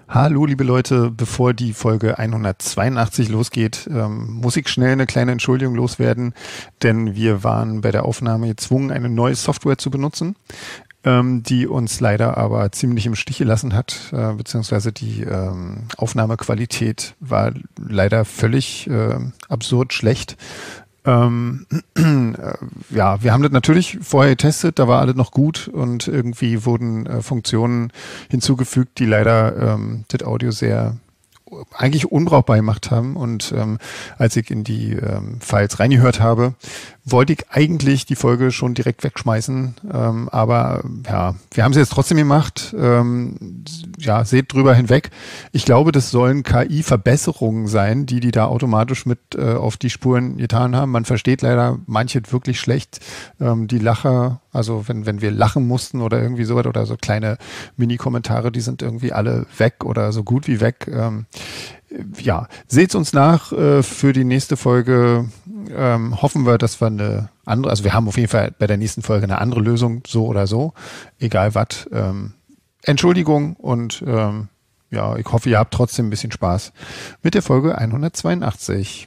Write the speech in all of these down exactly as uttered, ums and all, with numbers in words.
Hallo liebe Leute, bevor die Folge hundertzweiundachtzig losgeht, ähm, muss ich schnell eine kleine Entschuldigung loswerden, denn wir waren bei der Aufnahme gezwungen, eine neue Software zu benutzen, ähm, die uns leider aber ziemlich im Stich gelassen hat, äh, beziehungsweise die ähm, Aufnahmequalität war leider völlig äh, absurd schlecht. Ähm, äh, ja, wir haben das natürlich vorher getestet, da war alles noch gut und irgendwie wurden äh, Funktionen hinzugefügt, die leider ähm, das Audio sehr eigentlich unbrauchbar gemacht haben. Und ähm, als ich in die ähm, Files reingehört habe, wollte ich eigentlich die Folge schon direkt wegschmeißen. Ähm, aber ja, wir haben sie jetzt trotzdem gemacht. Ähm, ja, seht drüber hinweg. Ich glaube, das sollen K I-Verbesserungen sein, die die da automatisch mit äh, auf die Spuren getan haben. Man versteht leider manche wirklich schlecht. Ähm, die Lacher, also wenn, wenn wir lachen mussten oder irgendwie sowas oder so kleine Mini-Kommentare, die sind irgendwie alle weg oder so gut wie weg. Ähm, ja, seht's uns nach. Äh, für die nächste Folge ähm, hoffen wir, dass wir eine andere, also wir haben auf jeden Fall bei der nächsten Folge eine andere Lösung, so oder so, egal was. Ähm, Entschuldigung und ähm, ja, ich hoffe, ihr habt trotzdem ein bisschen Spaß mit der Folge hundertzweiundachtzig.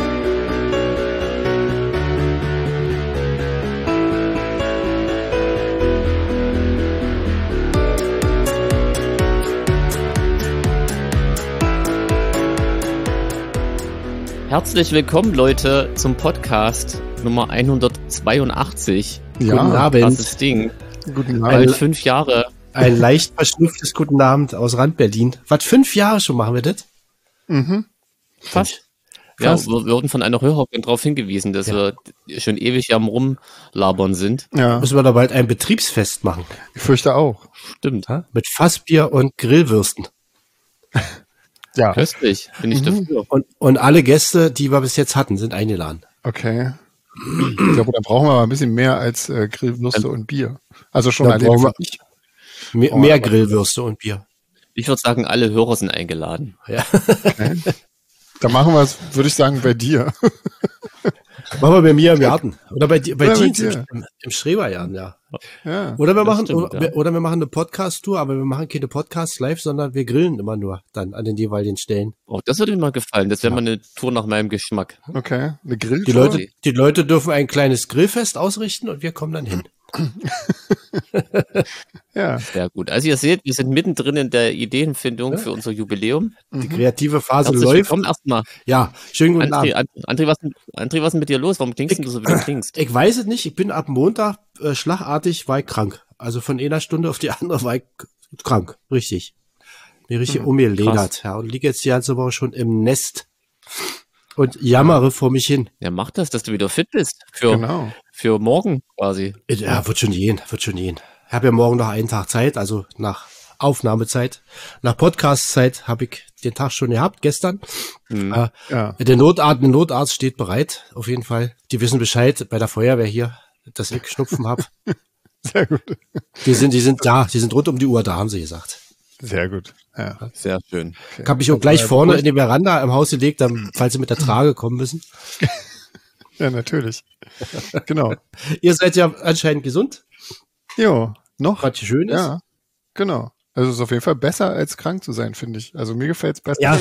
Herzlich willkommen, Leute, zum Podcast Nummer hundertzweiundachtzig. Ja, guten Abend. Krasses Ding. Guten Abend. Bald fünf Jahre. Ein leicht verschnupftes Guten Abend aus Rand-Berlin. Was, fünf Jahre schon machen wir das? Mhm. Fast. Ja, Fast. Wir wurden von einer Hörerin darauf hingewiesen, dass ja. wir schon ewig am Rumlabern sind. Ja. Müssen wir da bald ein Betriebsfest machen. Ich fürchte auch. Stimmt. Ha? Mit Fassbier und Grillwürsten. Ja. Köstlich, bin ich mhm. dafür. Und, und alle Gäste, die wir bis jetzt hatten, sind eingeladen. Okay. Ich glaube, da brauchen wir aber ein bisschen mehr als äh, Grillwürste dann, und Bier. Also schon allein für mich. Mehr, oh, mehr Grillwürste und Bier. Ich würde sagen, alle Hörer sind eingeladen. Ja. Okay. Da machen wir es, würde ich sagen, bei dir. Machen wir bei mir im Garten. Oder bei, bei ja, Jeans im, im Schrebergarten, ja. ja. Oder wir machen, stimmt, oder, ja. oder wir machen eine Podcast-Tour, aber wir machen keine Podcasts live, sondern wir grillen immer nur dann an den jeweiligen Stellen. Oh, das würde mir mal gefallen. Das wäre ja. mal eine Tour nach meinem Geschmack. Okay, eine Grilltour. Die Leute, die Leute dürfen ein kleines Grillfest ausrichten und wir kommen dann hin. Ja. Sehr gut. Also ihr seht, wir sind mittendrin in der Ideenfindung ja. für unser Jubiläum. Die kreative Phase Herzlich läuft. Willkommen erstmal. Ja, schönen guten André, Abend. André, was, André, was ist mit dir los? Warum klingst ich, du so, wie du klingst? Ich weiß es nicht. Ich bin ab Montag äh, schlagartig war ich krank. Also von einer Stunde auf die andere war ich krank. Richtig. Mir richtig mhm, umgelehnt. Ja, und liege jetzt die ganze Woche schon im Nest und jammere vor mich hin. Ja, mach das, dass du wieder fit bist. Für, genau. für morgen quasi. Ja, wird schon gehen, wird schon gehen. Ich habe ja morgen noch einen Tag Zeit, also nach Aufnahmezeit. Nach Podcast-Zeit habe ich den Tag schon gehabt, gestern. Mhm. Äh, ja. Der Notarzt, der Notarzt steht bereit, auf jeden Fall. Die wissen Bescheid bei der Feuerwehr hier, dass ich Schnupfen habe. Sehr gut. Die sind, die sind da, die sind rund um die Uhr da, haben sie gesagt. Sehr gut. Ja, sehr schön. Okay. Ich habe mich auch gleich vorne in die Veranda im Haus gelegt, dann, falls sie mit der Trage kommen müssen. Ja, natürlich. Genau. Ihr seid ja anscheinend gesund. Jo, noch. Was schön ist. Ja, genau. Also es ist auf jeden Fall besser, als krank zu sein, finde ich. Also mir gefällt es besser. Ja.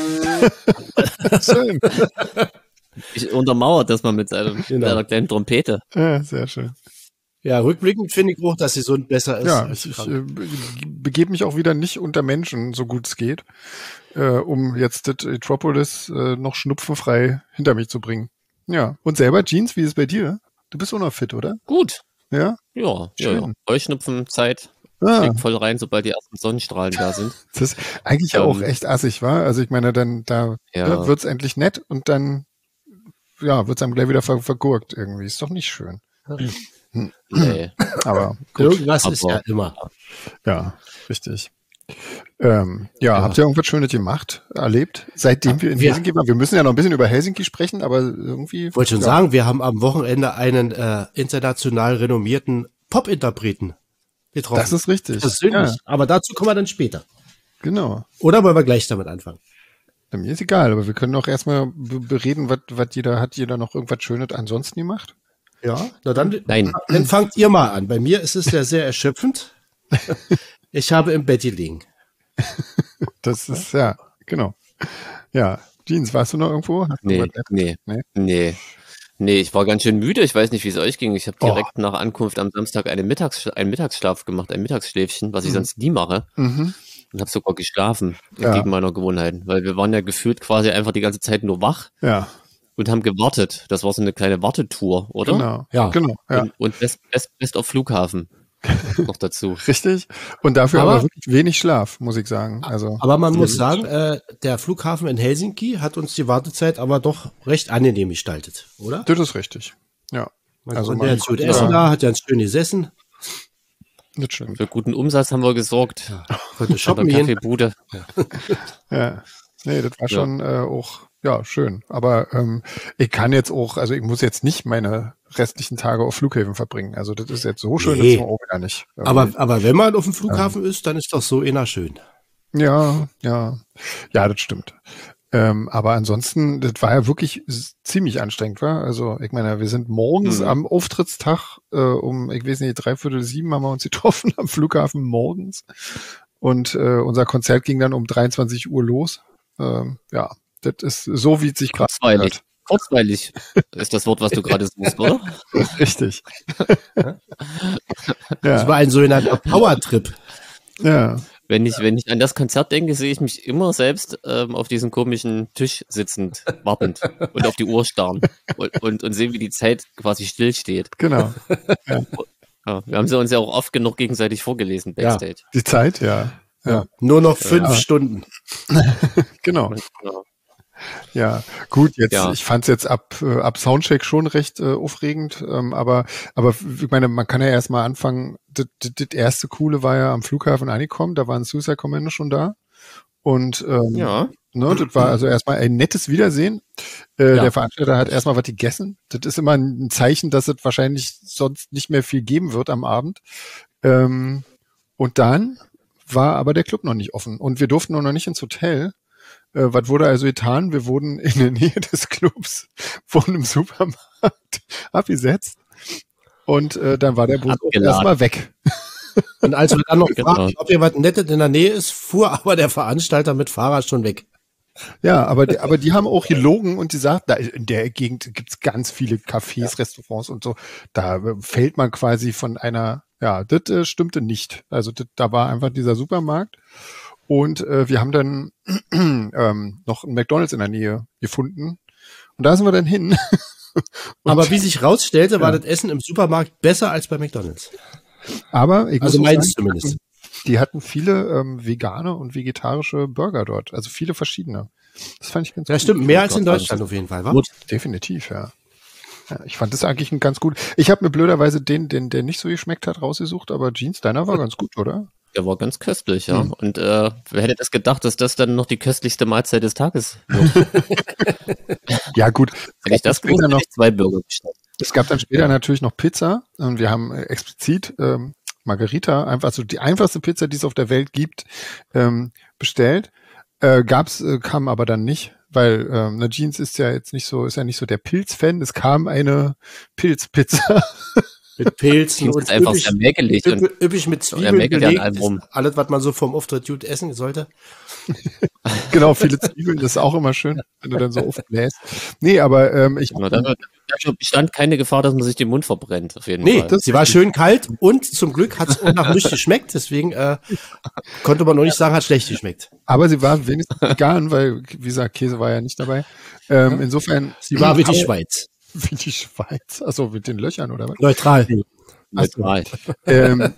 Schön. Ich untermauert das mal mit seiner, genau. seiner kleinen Trompete. Ja, sehr schön. Ja, rückblickend finde ich auch, dass gesund besser ist. Ja, ich, ich äh, begebe mich auch wieder nicht unter Menschen, so gut es geht, äh, um jetzt das Metropolis äh, noch schnupfenfrei hinter mich zu bringen. Ja, und selber, Jeans, wie ist es bei dir? Du bist auch noch fit, oder? Gut. Ja? Ja, ja, ja. Heuschnupfenzeit. Ah. Schlägt voll rein, sobald die ersten Sonnenstrahlen da sind. Das ist eigentlich ja ähm, auch echt assig, wa? Also ich meine, dann da ja. ne, wird's endlich nett und dann ja, wird's einem gleich wieder ver- vergurkt irgendwie. Ist doch nicht schön. Hm. Nee. Aber gut. Irgendwas Aber, ist ja immer. Ja, richtig. Ähm, ja, ja, habt ihr irgendwas Schönes gemacht, erlebt, seitdem wir in wir, Helsinki waren? Wir müssen ja noch ein bisschen über Helsinki sprechen, aber irgendwie... Ich wollte schon ja. sagen, wir haben am Wochenende einen äh, international renommierten Pop-Interpreten getroffen. Das ist richtig. Persönlich. Ja. Aber dazu kommen wir dann später. Genau. Oder wollen wir gleich damit anfangen? Bei mir ist egal, aber wir können auch erstmal bereden, was, was jeder, hat jeder noch irgendwas Schönes ansonsten gemacht? Ja, na dann, Nein. Dann fangt ihr mal an. Bei mir ist es ja sehr erschöpfend. Ich habe im Bett gelegen. Das ist, ja, genau. Ja, Jeans, warst du noch irgendwo? Hast nee, nee, nee, nee. Nee, ich war ganz schön müde. Ich weiß nicht, wie es euch ging. Ich habe direkt oh. nach Ankunft am Samstag eine Mittags- einen Mittagsschlaf gemacht, ein Mittagsschläfchen, was ich mhm. sonst nie mache. Mhm. Und habe sogar geschlafen, ja. gegen meiner Gewohnheit. Weil wir waren ja gefühlt quasi einfach die ganze Zeit nur wach. Ja. Und haben gewartet. Das war so eine kleine Wartetour, oder? Genau, ja. genau, ja. Und, und Best, Best, Best auf Flughafen noch dazu. Richtig. Und dafür aber, aber wirklich wenig Schlaf, muss ich sagen. Also, aber man muss sagen, äh, der Flughafen in Helsinki hat uns die Wartezeit aber doch recht angenehm gestaltet, oder? Das ist richtig, ja. Man also konnte jetzt gut essen da, hat ja schön gesessen. Das stimmt. Für guten Umsatz haben wir gesorgt. Ja. Konnte shoppen gehen. Kaffeebude. Ja. ja. Nee, das war ja. schon äh, auch ja, schön. Aber ähm, ich kann jetzt auch, also ich muss jetzt nicht meine restlichen Tage auf Flughäfen verbringen. Also das ist jetzt so schön, nee. dass man auch gar nicht. Ähm, aber, aber wenn man auf dem Flughafen ähm, ist, dann ist doch so einer schön. Ja, ja. Ja, das stimmt. Ähm, aber ansonsten, das war ja wirklich ziemlich anstrengend, war. Also ich meine, wir sind morgens mhm. am Auftrittstag äh, um, ich weiß nicht, dreiviertel sieben haben wir uns getroffen am Flughafen morgens. Und äh, unser Konzert ging dann um dreiundzwanzig Uhr los. Ähm, ja. Das ist so, wie es sich gerade Kurzweilig. Kurzweilig ist das Wort, was du gerade suchst, oder? Richtig. ja. Das war ein sogenannter Powertrip. Ja. Wenn ich, wenn ich an das Konzert denke, sehe ich mich immer selbst ähm, auf diesem komischen Tisch sitzend, wartend und auf die Uhr starren und, und, und sehen, wie die Zeit quasi stillsteht. Genau. Ja. Ja, wir haben sie uns ja auch oft genug gegenseitig vorgelesen, Backstage. Ja. Die Zeit, ja. Ja. Ja. Nur noch fünf ja. Stunden. Genau. genau. Ja, gut, jetzt, ja. ich fand es jetzt ab, äh, ab Soundcheck schon recht äh, aufregend, ähm, aber, aber ich meine, man kann ja erstmal anfangen, das, das, das erste Coole war ja am Flughafen angekommen, da waren Suicide Commando schon da und ähm, ja. ne, das war also erstmal ein nettes Wiedersehen. Äh, ja. Der Veranstalter hat erstmal was gegessen, das ist immer ein Zeichen, dass es wahrscheinlich sonst nicht mehr viel geben wird am Abend. Ähm, und dann war aber der Club noch nicht offen und wir durften noch nicht ins Hotel. Äh, was wurde also getan? Wir wurden in der Nähe des Clubs von einem Supermarkt abgesetzt und äh, dann war der Bus erstmal weg. Und als wir dann noch fragten, ob hier was Nettes in der Nähe ist, fuhr aber der Veranstalter mit Fahrrad schon weg. Ja, aber die, aber die haben auch gelogen und die sagt, da in der Gegend gibt's ganz viele Cafés, ja. Restaurants und so. Da fällt man quasi von einer, ja, das äh, stimmte nicht. Also das, da war einfach dieser Supermarkt. Und äh, wir haben dann ähm, noch einen McDonald's in der Nähe gefunden. Und da sind wir dann hin. Aber wie sich rausstellte, war ja. das Essen im Supermarkt besser als bei McDonald's. Aber ich also muss meins sagen, zumindest. Die hatten, die hatten viele ähm, vegane und vegetarische Burger dort. Also viele verschiedene. Das fand ich ganz ja, gut. Ja, stimmt. Mehr als in Deutschland auf jeden Fall, wa? Gut, definitiv, ja. Ja, ich fand das eigentlich ein ganz gut. Ich habe mir blöderweise den, den, der nicht so geschmeckt hat, rausgesucht, aber Jeans, deiner war ganz gut, oder? Der war ganz köstlich, ja. Hm. Und äh, wer hätte das gedacht, dass das dann noch die köstlichste Mahlzeit des Tages wird? Ja, gut. Wenn ich das gewusst, hätte ich zwei Burger bestellt. Es gab dann später ja. natürlich noch Pizza und wir haben explizit ähm, Margherita, einfach so die einfachste Pizza, die es auf der Welt gibt, ähm, bestellt. Äh, gab's, äh, kam aber dann nicht, weil ähm, eine Jeans ist ja jetzt nicht so, ist ja nicht so der Pilz-Fan. Es kam eine Pilzpizza. Mit Pilzen und einfach üppig, sehr mäkelig üppig, üppig mit Zwiebeln belegt. Alles, was man so vom Auftritt gut essen sollte. Genau, viele Zwiebeln, das ist auch immer schön, wenn du dann so oft bläst. Nee, aber ähm, ich... Genau, da bestand keine Gefahr, dass man sich den Mund verbrennt, auf jeden nee, Fall. Nee, sie war schön kalt und zum Glück hat es auch nach nichts geschmeckt, deswegen äh, konnte man noch nicht sagen, hat schlecht geschmeckt. Aber sie war wenigstens vegan, weil, wie gesagt, Käse war ja nicht dabei. Ähm, insofern... Sie war wie die Schweiz. Wie die Schweiz, also mit den Löchern oder was? Neutral. Neutral. ähm,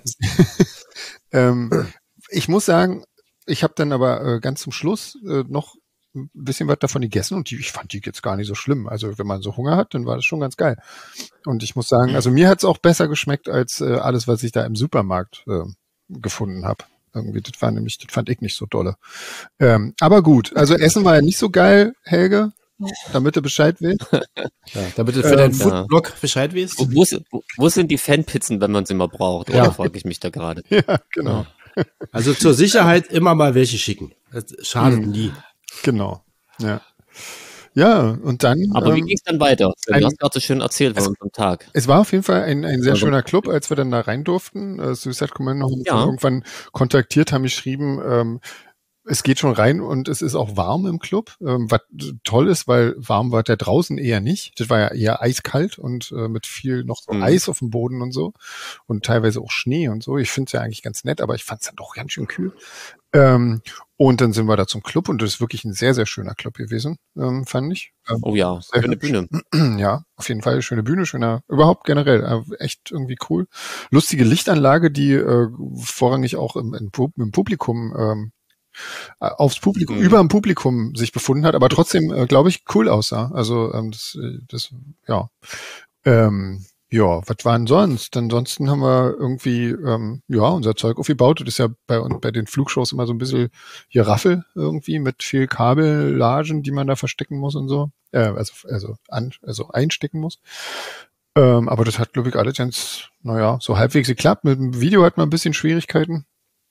ähm, ich muss sagen, ich habe dann aber äh, ganz zum Schluss äh, noch ein bisschen was davon gegessen und die, ich fand die jetzt gar nicht so schlimm. Also wenn man so Hunger hat, dann war das schon ganz geil. Und ich muss sagen, also mir hat es auch besser geschmeckt als äh, alles, was ich da im Supermarkt äh, gefunden habe. Irgendwie, das war nämlich, das fand ich nicht so dolle. Ähm, aber gut, also Essen war ja nicht so geil, Helge. Damit du Bescheid willst. Ja, damit du für ähm, deinen Foodblog ja. Bescheid weißt. Wo, wo, wo sind die Fanpizzen, wenn man sie mal braucht? Oder ja. frage ich mich da gerade. Ja, genau. Also zur Sicherheit immer mal welche schicken. Das schadet hm. nie. Genau. Ja. Ja, und dann. Aber ähm, wie ging es dann weiter? Du ein, hast gerade so schön erzählt von unserem Tag. Es war auf jeden Fall ein, ein sehr also, schöner Club, als wir dann da rein durften. Äh, Suicide Commando haben uns ja. irgendwann kontaktiert, haben geschrieben, ähm, es geht schon rein und es ist auch warm im Club, ähm, was toll ist, weil warm war der draußen eher nicht. Das war ja eher eiskalt und äh, mit viel noch so mhm. Eis auf dem Boden und so und teilweise auch Schnee und so. Ich finde es ja eigentlich ganz nett, aber ich fand es dann doch ganz schön kühl. Ähm, und dann sind wir da zum Club und das ist wirklich ein sehr, sehr schöner Club gewesen, ähm, fand ich. Ähm, oh ja, schöne Bühne. Ja, auf jeden Fall schöne Bühne, schöner, überhaupt generell, äh, echt irgendwie cool. Lustige Lichtanlage, die äh, vorrangig auch im, im, im Publikum, ähm, aufs Publikum, mhm. über dem Publikum sich befunden hat, aber trotzdem, äh, glaube ich, cool aussah. Also ähm, das, das, ja, ähm, ja, was war denn sonst? Ansonsten haben wir irgendwie, ähm, ja, unser Zeug aufgebaut. Das ist ja bei uns bei den Flugshows immer so ein bisschen Geraffel irgendwie mit viel Kabellagen, die man da verstecken muss und so. Äh, also, also, an, also einstecken muss. Ähm, aber das hat, glaube ich, alles ganz, naja, so halbwegs geklappt. Mit dem Video hat man ein bisschen Schwierigkeiten.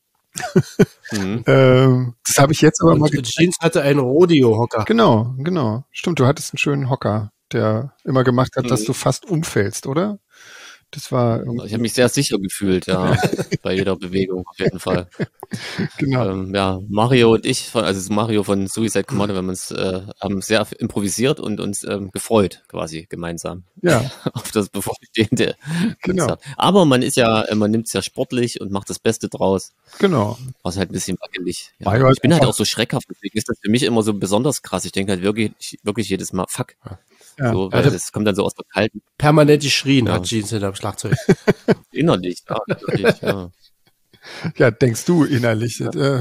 mhm. ähm, das habe ich jetzt aber und mal gezeigt. Jeans hatte einen Rodeo-Hocker. Genau, genau. Stimmt, du hattest einen schönen Hocker, der immer gemacht hat, mhm. dass du fast umfällst, oder? Das war ich habe mich sehr sicher gefühlt, ja, bei jeder Bewegung auf jeden Fall. Genau. Ähm, ja, Mario und ich, von, also Mario von Suicide Commando, wir haben uns äh, haben sehr improvisiert und uns ähm, gefreut, quasi gemeinsam. Ja. Auf das bevorstehende genau. Konzert. Aber man ist ja, man nimmt es ja sportlich und macht das Beste draus. Genau. War halt ein bisschen wackelig. Ja. Ich bin halt auch so schreckhaft, deswegen ist das für mich immer so besonders krass. Ich denke halt wirklich, wirklich jedes Mal, fuck. Ja. So, weil ja, das kommt dann so aus der kalten. Permanent geschrien ja. hat Jeans hinterm Schlagzeug. Innerlich, ja, innerlich, ja. Ja, denkst du innerlich. Ja.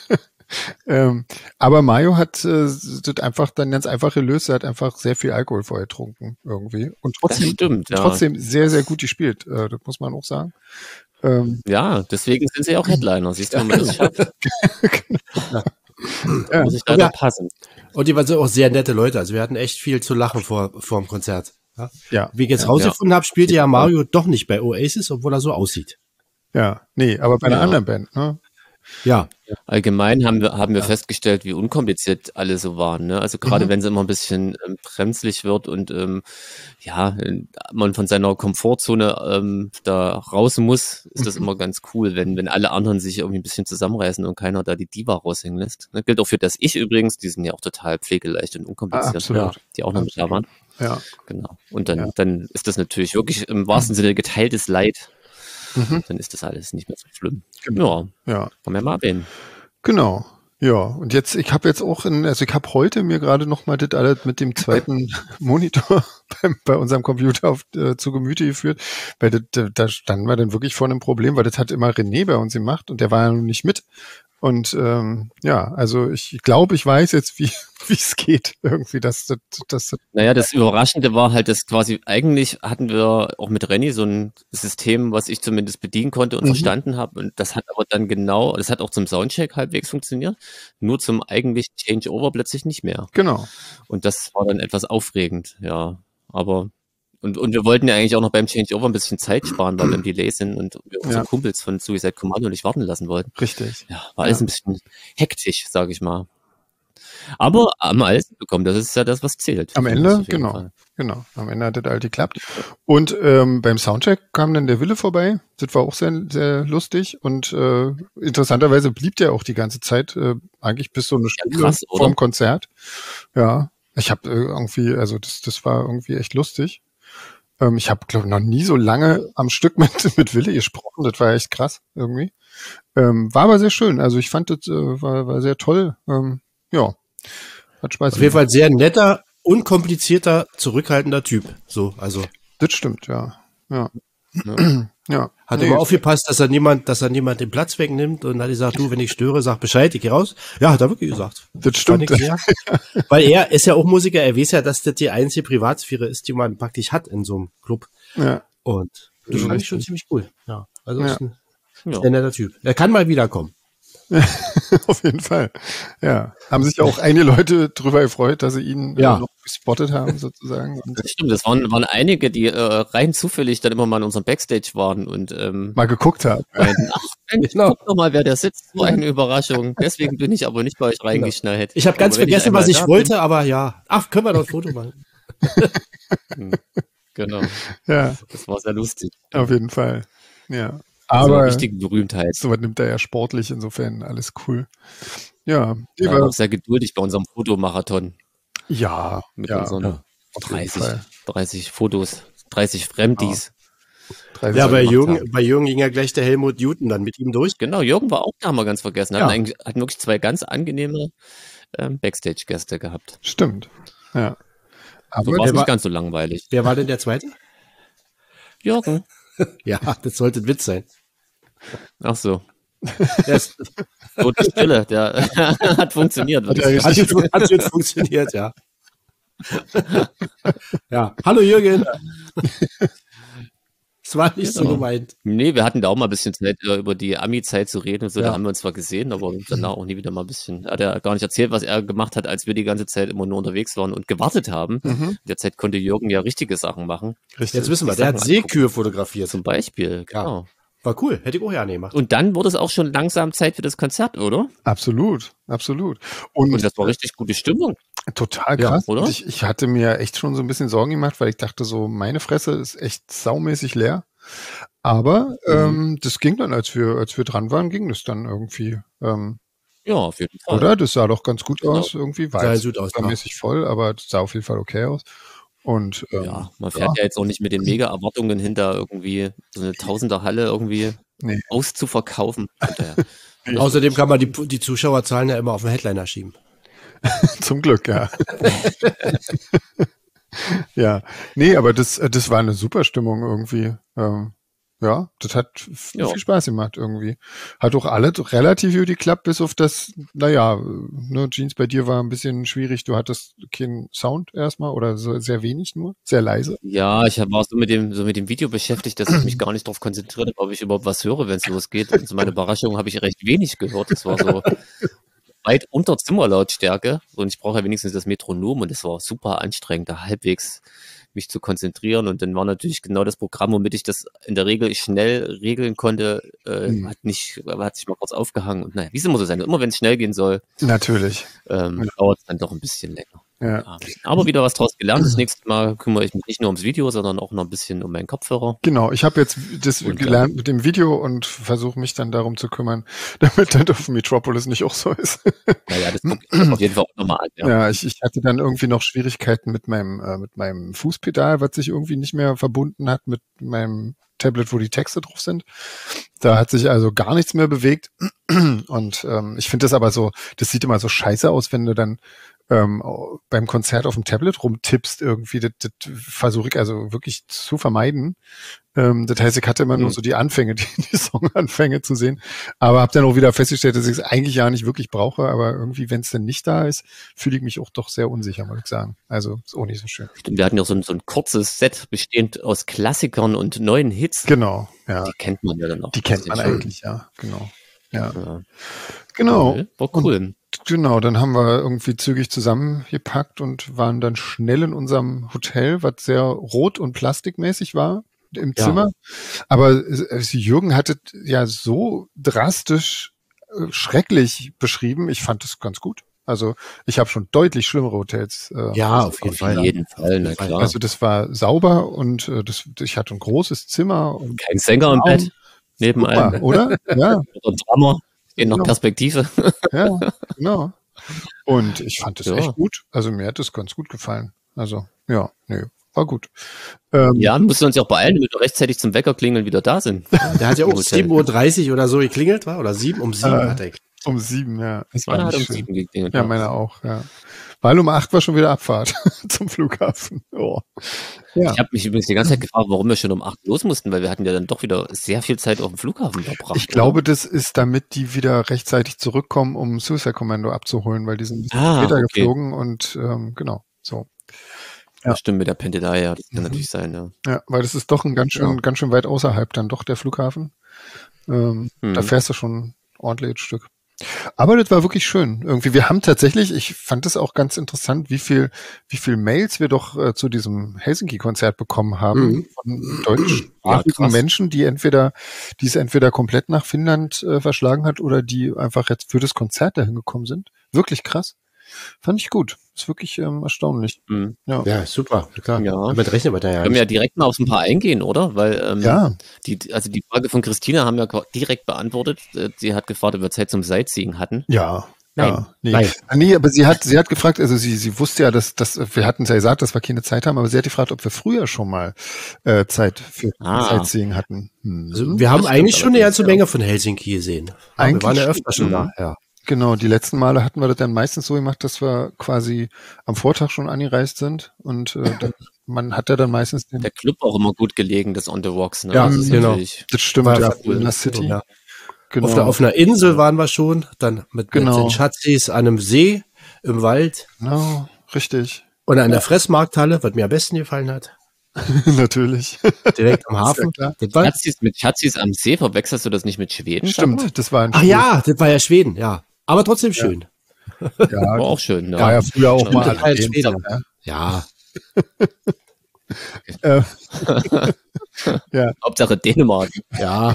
ähm, aber Mario hat äh, das einfach dann ganz einfach gelöst. Er hat einfach sehr viel Alkohol vorher getrunken irgendwie. Und trotzdem, das stimmt, ja. trotzdem sehr, sehr gut gespielt. Äh, das muss man auch sagen. Ähm, ja, deswegen sind sie auch Headliner. Siehst du, wenn man das schafft. Ja. Ja. Muss ich leider ja. passen. Und die waren so auch sehr nette Leute. Also wir hatten echt viel zu lachen vor, vor dem Konzert. Ja. ja. Wie ich jetzt ja. rausgefunden habe, spielte ja Mario doch nicht bei Oasis, obwohl er so aussieht. Ja, nee, aber bei einer ja. anderen Band, ne? Ja. Allgemein haben wir, haben wir ja. festgestellt, wie unkompliziert alle so waren. Ne? Also gerade mhm. wenn es immer ein bisschen ähm, brenzlig wird und ähm, ja, man von seiner Komfortzone ähm, da raus muss, ist das mhm. immer ganz cool, wenn, wenn alle anderen sich irgendwie ein bisschen zusammenreißen und keiner da die Diva raushängen lässt. Das gilt auch für das Ich übrigens, die sind ja auch total pflegeleicht und unkompliziert, ah, ja, die auch noch mit da waren. Ja. Genau. Und dann, ja. dann ist das natürlich wirklich im wahrsten Sinne geteiltes Leid. Mhm. Dann ist das alles nicht mehr so schlimm. Genau. Ja, ja. Kann man mal erwähnen. Genau. Ja, und jetzt, ich habe jetzt auch in, also ich habe heute mir gerade noch mal das alles mit dem zweiten Monitor bei, bei unserem Computer auf, äh, zu Gemüte geführt, weil das, da standen wir dann wirklich vor einem Problem, weil das hat immer René bei uns gemacht und der war ja noch nicht mit. Und ähm, ja, also ich glaube, ich weiß jetzt, wie wie es geht irgendwie. Dass, dass, dass, naja, das Überraschende war halt, dass quasi eigentlich hatten wir auch mit Renny so ein System, was ich zumindest bedienen konnte und mhm. verstanden habe. Und das hat aber dann genau, das hat auch zum Soundcheck halbwegs funktioniert, nur zum eigentlichen Changeover plötzlich nicht mehr. Genau. Und das war dann etwas aufregend, ja. Aber Und, und wir wollten ja eigentlich auch noch beim Changeover ein bisschen Zeit sparen, weil wir im Delay sind und wir unsere ja. Kumpels von Suicide Commando nicht warten lassen wollten. Richtig. Ja, war alles ja. ein bisschen hektisch, sage ich mal. Aber haben alles bekommen, das ist ja das, was zählt. Am Ende, genau. Fall. Genau, am Ende hat das all geklappt. Und ähm, beim Soundcheck kam dann der Wille vorbei. Das war auch sehr, sehr lustig. Und äh, interessanterweise blieb der auch die ganze Zeit, äh, eigentlich bis so eine Stunde ja, krass, vorm Konzert. Ja, ich habe äh, irgendwie, also das, das war irgendwie echt lustig. Ähm, ich habe, glaube ich, noch nie so lange am Stück mit, mit Wille gesprochen. Das war echt krass irgendwie. Ähm, war aber sehr schön. Also ich fand das äh, war, war sehr toll. Ähm, ja, hat Spaß. Auf jeden Fall sehr netter, unkomplizierter, zurückhaltender Typ. So, also. Das stimmt, ja. Ja. Ja. ja. Hat nee, immer aufgepasst, dass er niemand, dass er niemand den Platz wegnimmt und hat gesagt, du, wenn ich störe, sag Bescheid, ich geh raus. Ja, hat er wirklich gesagt. Das stimmt. Sehr, weil er ist ja auch Musiker, er weiß ja, dass das die einzige Privatsphäre ist, die man praktisch hat in so einem Club. Ja. Und das fand ich schon ziemlich cool. Ja. Also ja. ist ein ja. sehr netter Typ. Er kann mal wiederkommen. Auf jeden Fall. Ja. Haben sich ja auch einige Leute drüber gefreut, dass sie ihn ja. äh, noch gespottet haben, sozusagen. Und das stimmt, das waren, waren einige, die äh, rein zufällig dann immer mal in unserem Backstage waren und ähm, mal geguckt haben. Meinten, ach, Mensch, genau. Guck doch mal, wer da sitzt. So eine Überraschung. Deswegen bin ich aber nicht bei euch reingeschnallt. Ich habe ganz vergessen, ich was ich wollte, bin, aber ja. Ach, können wir doch ein Foto machen. Genau. Ja. Das war sehr lustig. Auf jeden Fall. Ja. Aber so richtige Berühmtheit. Sowas nimmt er ja sportlich, insofern alles cool. Ja. Wir waren auch sehr geduldig bei unserem Fotomarathon. Ja. Mit ja, unseren ja, dreißig, dreißig Fotos, dreißig Fremdis. Ja, ja bei, Jürgen, bei Jürgen ging ja gleich der Helmut Newton dann mit ihm durch. Genau, Jürgen war auch da, haben wir ganz vergessen. Hatten, ja. eigentlich, hatten wirklich zwei ganz angenehme ähm, Backstage-Gäste gehabt. Stimmt, ja. Aber so war es nicht ganz so langweilig. Wer war denn der Zweite? Jürgen. Ja, das sollte ein Witz sein. Ach so. Tote Stille, der hat funktioniert. Hat, hat, jetzt, hat jetzt funktioniert, ja. Ja, hallo Jürgen. Das war nicht genau. so gemeint. Nee, wir hatten da auch mal ein bisschen Zeit, über die Ami-Zeit zu reden und so, ja. Da haben wir uns zwar gesehen, aber danach auch nie wieder mal ein bisschen, hat er gar nicht erzählt, was er gemacht hat, als wir die ganze Zeit immer nur unterwegs waren und gewartet haben. Mhm. In der Zeit konnte Jürgen ja richtige Sachen machen. Richtig. Jetzt wissen wir, der Sachen hat Seekühe fotografiert. Zum Beispiel, genau. Ja. War cool, hätte ich auch ja nicht gemacht. Und dann wurde es auch schon langsam Zeit für das Konzert, oder? Absolut, absolut. Und, und das war richtig gute Stimmung. Total krass. Ja, oder? Ich, ich hatte mir echt schon so ein bisschen Sorgen gemacht, weil ich dachte so, meine Fresse ist echt saumäßig leer. Aber mhm. ähm, das ging dann, als wir, als wir dran waren, ging das dann irgendwie. Ähm, ja, auf jeden Fall. Oder? Das sah doch ganz gut genau. aus irgendwie. War sah aus, mäßig voll, aber das sah auf jeden Fall okay aus. Und, ähm, ja, man fährt ja. ja jetzt auch nicht mit den Mega-Erwartungen hinter, irgendwie so eine Tausender-Halle irgendwie nee. auszuverkaufen. Ja. Außerdem kann man die, die Zuschauerzahlen ja immer auf den Headliner schieben. Zum Glück, ja. Ja, nee, aber das, das war eine super Stimmung irgendwie. Ähm, ja, das hat f- Ja. viel Spaß gemacht irgendwie. Hat auch alles relativ gut geklappt, bis auf das, naja, ne, Jeans, bei dir war ein bisschen schwierig. Du hattest keinen Sound erstmal oder so, sehr wenig nur, sehr leise. Ja, ich war so mit dem, so mit dem Video beschäftigt, dass ich mich gar nicht darauf konzentriert habe, ob ich überhaupt was höre, wenn es losgeht. Und zu meiner Überraschung habe ich recht wenig gehört. Das war so weit unter Zimmerlautstärke. Und ich brauche ja wenigstens das Metronom und es war super anstrengend, da halbwegs mich zu konzentrieren. Und dann war natürlich genau das Programm, womit ich das in der Regel schnell regeln konnte, äh, Mhm. hat nicht, hat sich mal kurz aufgehangen. Und naja, wie es immer so sein, immer wenn es schnell gehen soll, Natürlich. ähm, Ja. dauert es dann doch ein bisschen länger. Ja. Ja. Aber wieder was draus gelernt. Das nächste Mal kümmere ich mich nicht nur ums Video, sondern auch noch ein bisschen um meinen Kopfhörer. Genau, ich habe jetzt das Und, gelernt mit dem Video und versuche mich dann darum zu kümmern, damit das auf Metropolis nicht auch so ist. Naja, das gucke ich auf jeden Fall auch nochmal an. Ja. Ja, ich, ich hatte dann irgendwie noch Schwierigkeiten mit meinem äh, mit meinem Fußpedal, was sich irgendwie nicht mehr verbunden hat mit meinem Tablet, wo die Texte drauf sind. Da hat sich also gar nichts mehr bewegt. Und ähm, ich finde das aber so, das sieht immer so scheiße aus, wenn du dann ähm, beim Konzert auf dem Tablet rumtippst irgendwie. Das, das versuche ich also wirklich zu vermeiden. Ähm, das heißt, ich hatte immer nur Mhm. so die Anfänge, die, die Songanfänge zu sehen. Aber habe dann auch wieder festgestellt, dass ich es eigentlich ja nicht wirklich brauche. Aber irgendwie, wenn es denn nicht da ist, fühle ich mich auch doch sehr unsicher, muss ich sagen. Also ist auch nicht so schön. Stimmt, wir hatten ja so ein, so ein kurzes Set bestehend aus Klassikern und neuen Hits. Genau, ja. Die kennt man ja dann auch. Die kennt man eigentlich, ja, genau. Ja, Ja. genau. Cool. War cool. Genau, dann haben wir irgendwie zügig zusammengepackt und waren dann schnell in unserem Hotel, was sehr rot und plastikmäßig war im Ja. Zimmer. Aber äh, Jürgen hatte ja so drastisch äh, schrecklich beschrieben. Ich fand das ganz gut. Also ich habe schon deutlich schlimmere Hotels. Äh, Ja, auf jeden Auf Fall. jeden Fall, na klar. Also das war sauber und äh, das, ich hatte ein großes Zimmer. Und Kein Sänger im Raum. Bett neben Super, einem. oder? Ja, Oder ein Drummer. Stehen noch Genau. Perspektive. ja, genau. Und ich fand es Ja. echt gut. Also mir hat es ganz gut gefallen. Also ja, nee, war gut. Ähm, Ja, müssen wir uns ja auch beeilen, damit wir rechtzeitig zum Wecker klingeln wieder da sind. Der hat ja auch Im Hotel. sieben Uhr dreißig oder so geklingelt, war? Oder sieben? Um sieben Äh, hat er. Um sieben, ja. Das Meine war hat um nicht schön. sieben geklingelt. Ja, meine auch, ja. Weil um acht war schon wieder Abfahrt zum Flughafen. Oh. Ja. Ich habe mich übrigens die ganze Zeit gefragt, warum wir schon um acht los mussten, weil wir hatten ja dann doch wieder sehr viel Zeit auf dem Flughafen verbracht. Ich glaube, das ist, damit die wieder rechtzeitig zurückkommen, um Suicide Commando abzuholen, weil die sind ein bisschen Ah, später okay. geflogen und ähm, genau, so. Ja. Ja. Stimmt, mit der Pendelei, ja, das kann Mhm. natürlich sein, ja. Ja, weil das ist doch ein ganz schön, Ja. ganz schön weit außerhalb dann doch der Flughafen. Ähm, Mhm. Da fährst du schon ordentlich ein Stück. Aber das war wirklich schön. Irgendwie, wir haben tatsächlich, ich fand es auch ganz interessant, wie viel, wie viel Mails wir doch äh, zu diesem Helsinki-Konzert bekommen haben Mhm. von deutschsprachigen krass. Menschen, die entweder, die es entweder komplett nach Finnland äh, verschlagen hat oder die einfach jetzt für das Konzert dahin gekommen sind. Wirklich krass. Fand ich gut. Ist wirklich ähm, erstaunlich. Mhm. Ja. Ja, super, klar. Ja. Damit rechnen wir da ja Können wir ja nicht. direkt mal auf ein paar eingehen, oder? Weil ähm, Ja. die, also die Frage von Christina haben wir direkt beantwortet. Äh, Sie hat gefragt, ob wir Zeit zum Sightseeing hatten. Ja. Nein. Ja, nee. Nein. nee, aber sie hat, sie hat gefragt, also sie, sie wusste ja, dass, dass wir hatten es ja gesagt, dass wir keine Zeit haben, aber sie hat gefragt, ob wir früher schon mal äh, Zeit für Ah. Sightseeing hatten. Hm. Also wir haben das eigentlich stimmt schon eine allerdings, ganze ja. Menge von Helsinki gesehen. Ja, wir Eigentlich waren ja schon. öfter schon Mhm. da. Ja. Genau, die letzten Male hatten wir das dann meistens so gemacht, dass wir quasi am Vortag schon angereist sind und äh, dann, man hat ja dann meistens den, Der Club auch immer gut gelegen, das On the Rocks. Ne? Ja, das ist genau. natürlich- das stimmt, War ja, cool. in der City. Ja. Genau. Auf, der, auf einer Insel waren wir schon, dann mit, Genau. mit den Schatzis an einem See im Wald Genau, richtig. und an der Fressmarkthalle, was mir am besten gefallen hat. Natürlich. Direkt am Hafen. klar. Das war, Schatzis, mit Schatzis am See verwechselst du das nicht mit Schweden? Stimmt, das war ein ach ja, das war ja Schweden, ja. Aber trotzdem schön. ja, War auch schön. Ne? war ja früher auch Stimmt, mal das war in erwähnt, Schweden. ja. Ja, Äh, ja, Hauptsache Dänemark. ja.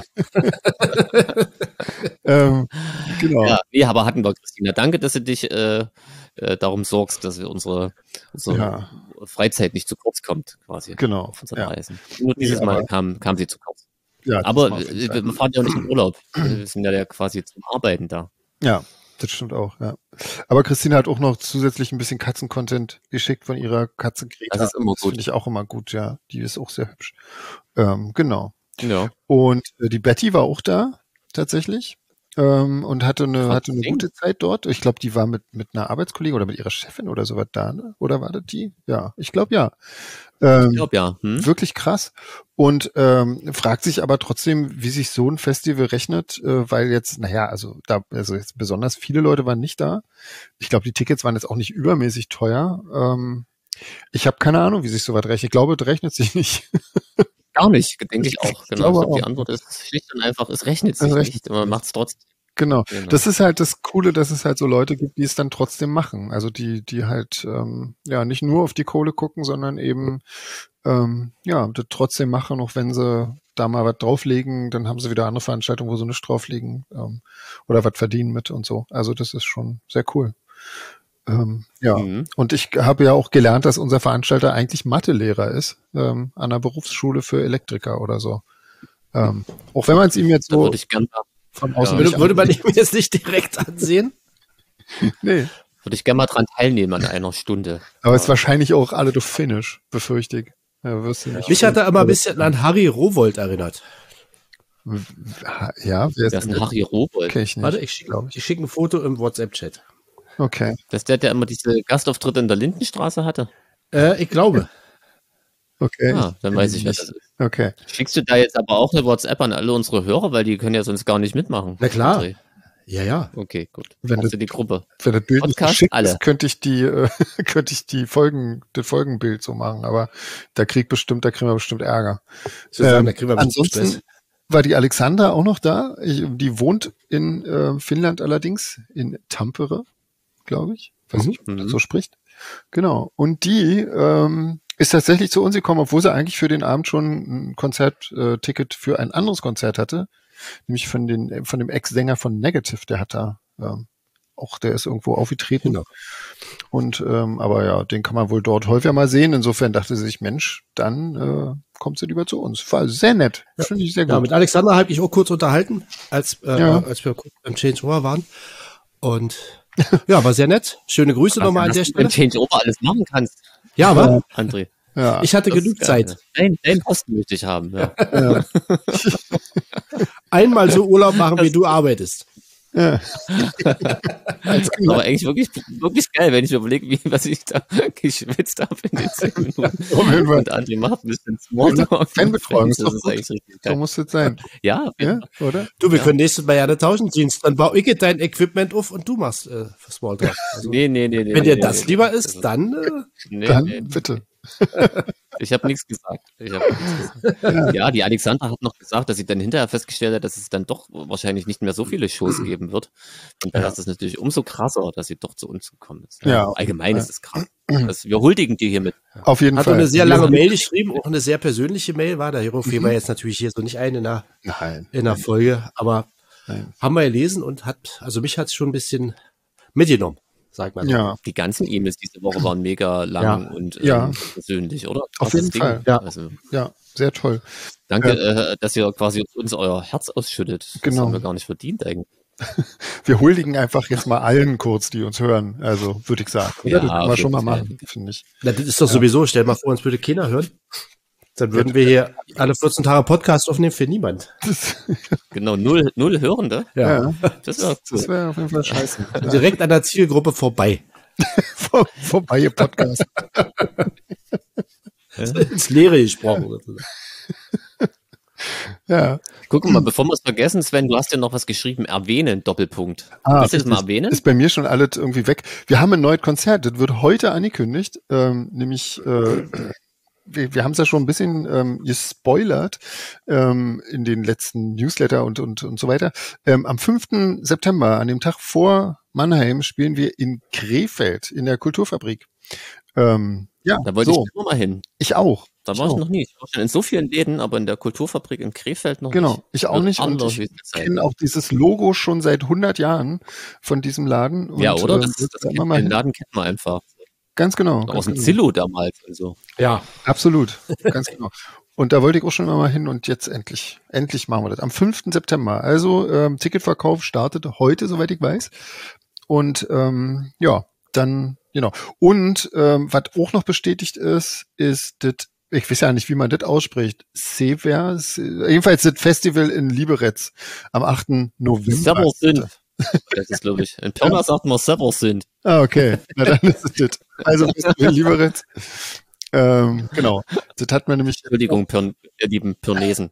ähm, genau. Ja, nee, aber hatten wir, Christina. Danke, dass du dich äh, äh, darum sorgst, dass wir unsere, unsere Ja. Freizeit nicht zu kurz kommt, quasi. Genau. Auf unseren Ja. Reisen. Nur dieses Nee, Mal aber- kam, kam sie zu kurz. Ja, das Aber war auf jeden äh, Fall. wir fahren ja auch nicht in Urlaub. Wir sind ja, ja quasi zum Arbeiten da. Ja, das stimmt auch, ja. Aber Christine hat auch noch zusätzlich ein bisschen Katzen-Content geschickt von ihrer Katze Greta. Das ist immer Das gut. finde ich auch immer gut, ja. Die ist auch sehr hübsch. Ähm, genau. Ja. Und äh, die Betty war auch da, tatsächlich. Ähm, und hatte eine, hatte eine Trotzdem. gute Zeit dort. Ich glaube, die war mit, mit einer Arbeitskollegin oder mit ihrer Chefin oder sowas da, ne? Oder war das die? Ja, ich glaube ja. Ähm, Ich glaube ja. Hm? Wirklich krass. Und ähm, fragt sich aber trotzdem, wie sich so ein Festival rechnet, äh, weil jetzt, naja, also da, also jetzt besonders viele Leute waren nicht da. Ich glaube, die Tickets waren jetzt auch nicht übermäßig teuer. Ähm, ich habe keine Ahnung, wie sich sowas rechnet. Ich glaube, das rechnet sich nicht. Gar nicht, denke ich auch. Ich Genau. Ich glaube glaube, die auch. Antwort ist schlicht und einfach, es rechnet sich Es rechnet nicht. Man macht es trotzdem. Genau. Genau. Das ist halt das Coole, dass es halt so Leute gibt, die es dann trotzdem machen. Also die, die halt ähm, ja nicht nur auf die Kohle gucken, sondern eben ähm, ja das trotzdem machen, auch wenn sie da mal was drauflegen, dann haben sie wieder andere Veranstaltungen, wo sie nichts drauflegen ähm, oder was verdienen mit und so. Also das ist schon sehr cool. Ähm, ja. Mhm. Und ich habe ja auch gelernt, dass unser Veranstalter eigentlich Mathelehrer ist ähm, an einer Berufsschule für Elektriker oder so. Ähm, auch wenn man es ihm jetzt Da so würde ich gerne von außen Ja. nicht Würde, würde man ihm jetzt nicht direkt ansehen? nee. würde ich gerne mal dran teilnehmen an einer Stunde. Aber es ist wahrscheinlich auch alle durch Finnisch, befürchte ich. Ja, wirst du nicht Mich hat er immer ein bisschen an Harry Rowold erinnert. Ja, wer Wer ist ist denn ein Harry Rowold? Kenn ich nicht. Warte, ich schicke glaub ich. ich schick ein Foto im WhatsApp-Chat. Okay. Das ist der, der immer diese Gastauftritte in der Lindenstraße hatte? Äh, ich glaube. Okay. Ah, dann weiß ich, wer nicht. das ist. Okay. Schickst du da jetzt aber auch eine WhatsApp an alle unsere Hörer, weil die können ja sonst gar nicht mitmachen? Na klar. André. Ja, ja. Okay, gut. Wenn Machst das- du die Gruppe. Wenn das Bild nicht Podcast, geschickt alle. ist, könnte ich die, äh, könnte ich die Folgen, das Folgenbild so machen, aber da kriegt bestimmt, da kriegen wir bestimmt Ärger. Zusammen, Ähm, da kriegen wir bestimmt ansonsten Stress. war die Alexandra auch noch da. Ich, die wohnt in äh, Finnland allerdings, in Tampere, glaube ich. Weiß Mhm. nicht, ob man das Mhm. so spricht. Genau. Und die ähm, ist tatsächlich zu uns gekommen, obwohl sie eigentlich für den Abend schon ein Konzertticket für ein anderes Konzert hatte. Nämlich von, den, von dem Ex-Sänger von Negative, der hat da ähm, auch, der ist irgendwo aufgetreten. Genau. Und ähm, aber ja, den kann man wohl dort häufiger mal sehen. Insofern dachte sie sich, Mensch, dann äh, kommt sie lieber zu uns. War sehr nett. Finde ich sehr gut. Ja, mit Alexander habe ich auch kurz unterhalten, als, äh, Ja. als wir kurz beim Change Over waren. Und ja, war sehr nett. Schöne Grüße nochmal an Was der du beim Stelle. Changeover alles machen kannst, Ja, aber André. ja. ich hatte Das genug ist geil. Zeit. Dein, dein Posten möchte ich haben. Ja. ja. Einmal so Urlaub machen, wie du arbeitest. ja. Aber eigentlich wirklich, wirklich geil, wenn ich mir überlege, wie, was ich da geschwitzt habe in den zehn Minuten. Auf jeden Fall. Und André macht ein bisschen Smalltalk. Fanbetreuung ist Das doch ist gut. eigentlich richtig So geil. muss es sein. Ja, Ja, oder? Du, wir Ja. können nächstes Mal ja eine Tauschendienst. Dann baue ich dein Equipment auf und du machst äh, für Smalltalk. Also, nee, nee, nee, nee. wenn nee, dir nee, das nee, lieber nee. ist, dann äh, Nee, Dann nee, bitte. ich habe nichts gesagt. Ich hab nichts gesagt. Ja, die Alexandra hat noch gesagt, dass sie dann hinterher festgestellt hat, dass es dann doch wahrscheinlich nicht mehr so viele Shows geben wird. Und daher Ja. ist es natürlich umso krasser, dass sie doch zu uns gekommen ist. Ja. Allgemein ist es krass. Das, wir huldigen dir hiermit. Auf jeden hat Fall. er eine sehr Wir lange sind- Mail geschrieben, auch eine sehr persönliche Mail war. Da rufen wir jetzt natürlich hier so nicht ein in der, Nein. in der Folge, aber Nein. haben wir gelesen und hat, also mich hat es schon ein bisschen mitgenommen, sag mal so. Ja, Die ganzen E-Mails diese Woche waren mega lang Ja. und ähm, Ja. persönlich, oder? Auf Krasses jeden Fall. Ja. Also, ja, sehr toll. danke, äh, dass ihr quasi uns euer Herz ausschüttet. Das Genau. haben wir gar nicht verdient eigentlich. Wir huldigen einfach jetzt mal allen kurz, die uns hören. Also würde ich sagen. Ja, das können wir schon mal Fall. machen, finde ich. Na, das ist doch sowieso, stell mal vor, uns würde keiner hören. Dann würden wir hier alle vierzehn Tage Podcast aufnehmen für niemand. Genau, null, null Hörende. Ja, Das wäre das wäre auf jeden Fall scheiße. Direkt an der Zielgruppe vorbei. Vor, vorbei, ihr Podcast. Ins Leere gesprochen. Ja. Guck mal, bevor wir es vergessen, Sven, du hast ja noch was geschrieben, erwähnen, Doppelpunkt. Ah, Willst du das mal erwähnen? Ist bei mir schon alles irgendwie weg. Wir haben ein neues Konzert, das wird heute angekündigt, ähm, nämlich, äh, wir, wir haben es ja schon ein bisschen ähm, gespoilert ähm, in den letzten Newsletter und, und, und so weiter. Ähm, am fünften September, an dem Tag vor Mannheim, spielen wir in Krefeld in der Kulturfabrik. Ähm, ja, da wollte so. ich immer mal hin. Ich auch. Da ich war ich auch. noch nie. Ich war schon in so vielen Läden, aber in der Kulturfabrik in Krefeld noch genau, nicht. Genau, ich auch nicht. Und ich kenne auch dieses Logo schon seit hundert Jahren von diesem Laden. Und, ja, oder? Ähm, Das, das da kennt, immer mal den hin. Laden kennt man einfach. Ganz genau. Aus ganz dem genau. Zillow damals und so. Ja. Absolut, ganz genau. Und da wollte ich auch schon immer mal hin und jetzt endlich, endlich machen wir das. Am fünften September. Also ähm, Ticketverkauf startet heute, soweit ich weiß. Und ähm, ja, dann, genau. Und ähm, was auch noch bestätigt ist, ist das, ich weiß ja nicht, wie man das ausspricht, Sever, jedenfalls das Festival in Liberec am achten November. Seversund. Das ist, glaube ich, in Pirna sagt man Seversund. Ah, okay. Na, dann ist es das. Also Festival Liberec. Ähm, genau. Das hat man nämlich. Entschuldigung, Pirn, ihr lieben Pirnesen.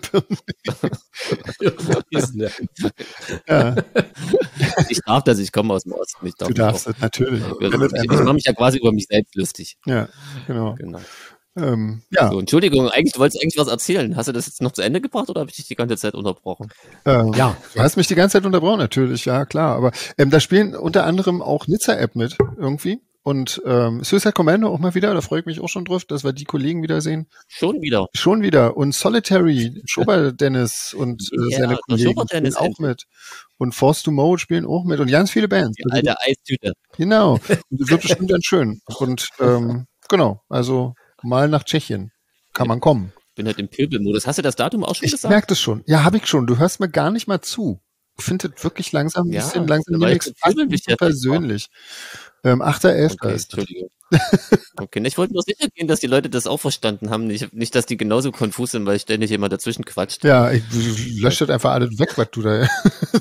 Ja. Ich darf das, ich komme aus dem Osten. Ich darf Du darfst auch. das, natürlich. Ich, ich mache mich ja quasi über mich selbst lustig. Ja, genau. Genau. Ähm, ja. So, Entschuldigung, eigentlich, du wolltest eigentlich was erzählen. Hast du das jetzt noch zu Ende gebracht oder habe ich dich die ganze Zeit unterbrochen? Ähm, ja. Du hast mich die ganze Zeit unterbrochen, natürlich, ja, klar. Aber ähm, da spielen unter anderem auch Nizza-App mit, irgendwie. Und ähm, Suicide Commando auch mal wieder, da freue ich mich auch schon drauf, dass wir die Kollegen wiedersehen. Schon wieder. Schon wieder. Und Solitary, Schober Dennis und äh, Ja, seine der Kollegen Schober spielen Dennis auch endlich. mit. Und Force to Mode spielen auch mit. Und ganz viele Bands. Die alte Eistüte. Genau. Und das wird bestimmt ganz schön. Und ähm, genau, also mal nach Tschechien kann man kommen. Ich bin halt im Pöbelmodus. Hast du das Datum auch schon Ich gesagt? merke das schon. Ja, habe ich schon. Du hörst mir gar nicht mal zu. Ich finde das wirklich langsam ein Ja, bisschen langsam weil nichts ich mit Pöbeln beschäftigt war. persönlich. Ähm, achter elfter Okay, ist das. Entschuldigung. Okay, ich wollte nur sicher gehen, dass die Leute das auch verstanden haben. Nicht, nicht, dass die genauso konfus sind, weil ständig jemand dazwischen quatscht. Ja, ich lösche das einfach alles weg, was du da.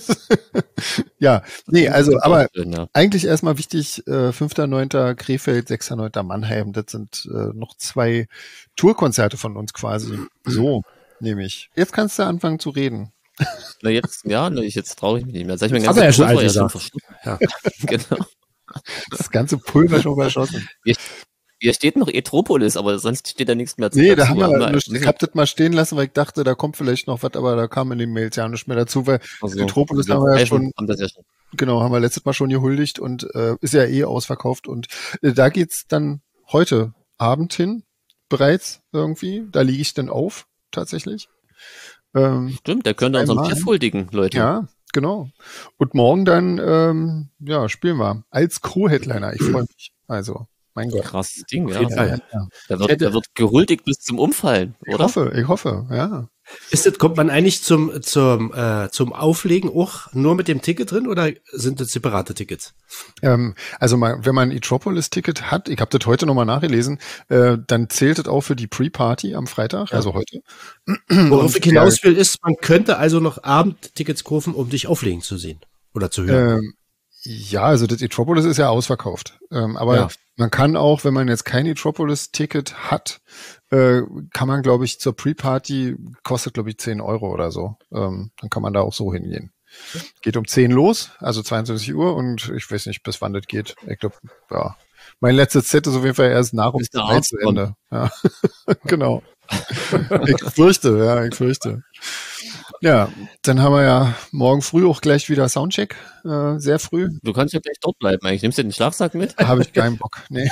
Ja, nee, also, aber Schön, ja. eigentlich erstmal wichtig, äh, fünfter neunter Krefeld, sechster neunter Mannheim. Das sind äh, noch zwei Tourkonzerte von uns quasi. So, nehme ich. Jetzt kannst du anfangen zu reden. Na jetzt, ja, ne, ich, jetzt traue ich mich nicht mehr. Sag ich mir, Hat er ja schon alt ja schon gesagt. verschluckt. Ja. Genau. Das ganze Pulver schon verschossen. Hier, hier steht noch Etropolis, aber sonst steht da nichts mehr zu. Nee, da haben wir, wir nicht, ich hab das mal stehen lassen, weil ich dachte, da kommt vielleicht noch was, aber da kam in den Mails ja nicht mehr dazu, weil also, Metropolis haben wir ja schon, haben das ja schon. genau, haben wir letztes Mal schon gehuldigt und äh, ist ja eh ausverkauft und äh, da geht's dann heute Abend hin, bereits irgendwie, da liege ich dann auf, tatsächlich. Ähm, Stimmt, der könnte unseren zweimal. Chef huldigen, Leute. ja, genau. Und morgen dann, ähm, ja, spielen wir als Co-Headliner. Ich freue mich. Also, mein Gott. Krasses Ding, ja. jeden Fall. Ja. Da wird, da wird gehuldigt bis zum Umfallen, Ich oder? hoffe, ich hoffe, ja. Ist das, kommt man eigentlich zum, zum, äh, zum Auflegen auch nur mit dem Ticket drin oder sind das separate Tickets? Ähm, also mal, wenn man ein Etropolis-Ticket hat, ich habe das heute nochmal nachgelesen, äh, dann zählt das auch für die Pre-Party am Freitag, Ja. also heute. Worauf Und ich hinaus will, ist, man könnte also noch Abendtickets kaufen, um dich auflegen zu sehen oder zu hören. Ähm, ja, also das Etropolis ist ja ausverkauft. Ähm, aber Ja. man kann auch, wenn man jetzt kein Etropolis-Ticket hat, äh, kann man, glaube ich, zur Pre-Party, kostet, glaube ich, zehn Euro oder so. Ähm, dann kann man da auch so hingehen. Geht um zehn los, also zweiundzwanzig Uhr und ich weiß nicht, bis wann das geht. Ich glaube, ja. Mein letztes Set ist auf jeden Fall erst nach um Bis der drei Arzt zu Ende. Ja. Genau. Ich fürchte, ja, ich fürchte. Ja, dann haben wir ja morgen früh auch gleich wieder Soundcheck, äh, sehr früh. Du kannst ja gleich dort bleiben eigentlich. Nimmst du den Schlafsack mit? Da habe ich keinen Bock. Nee.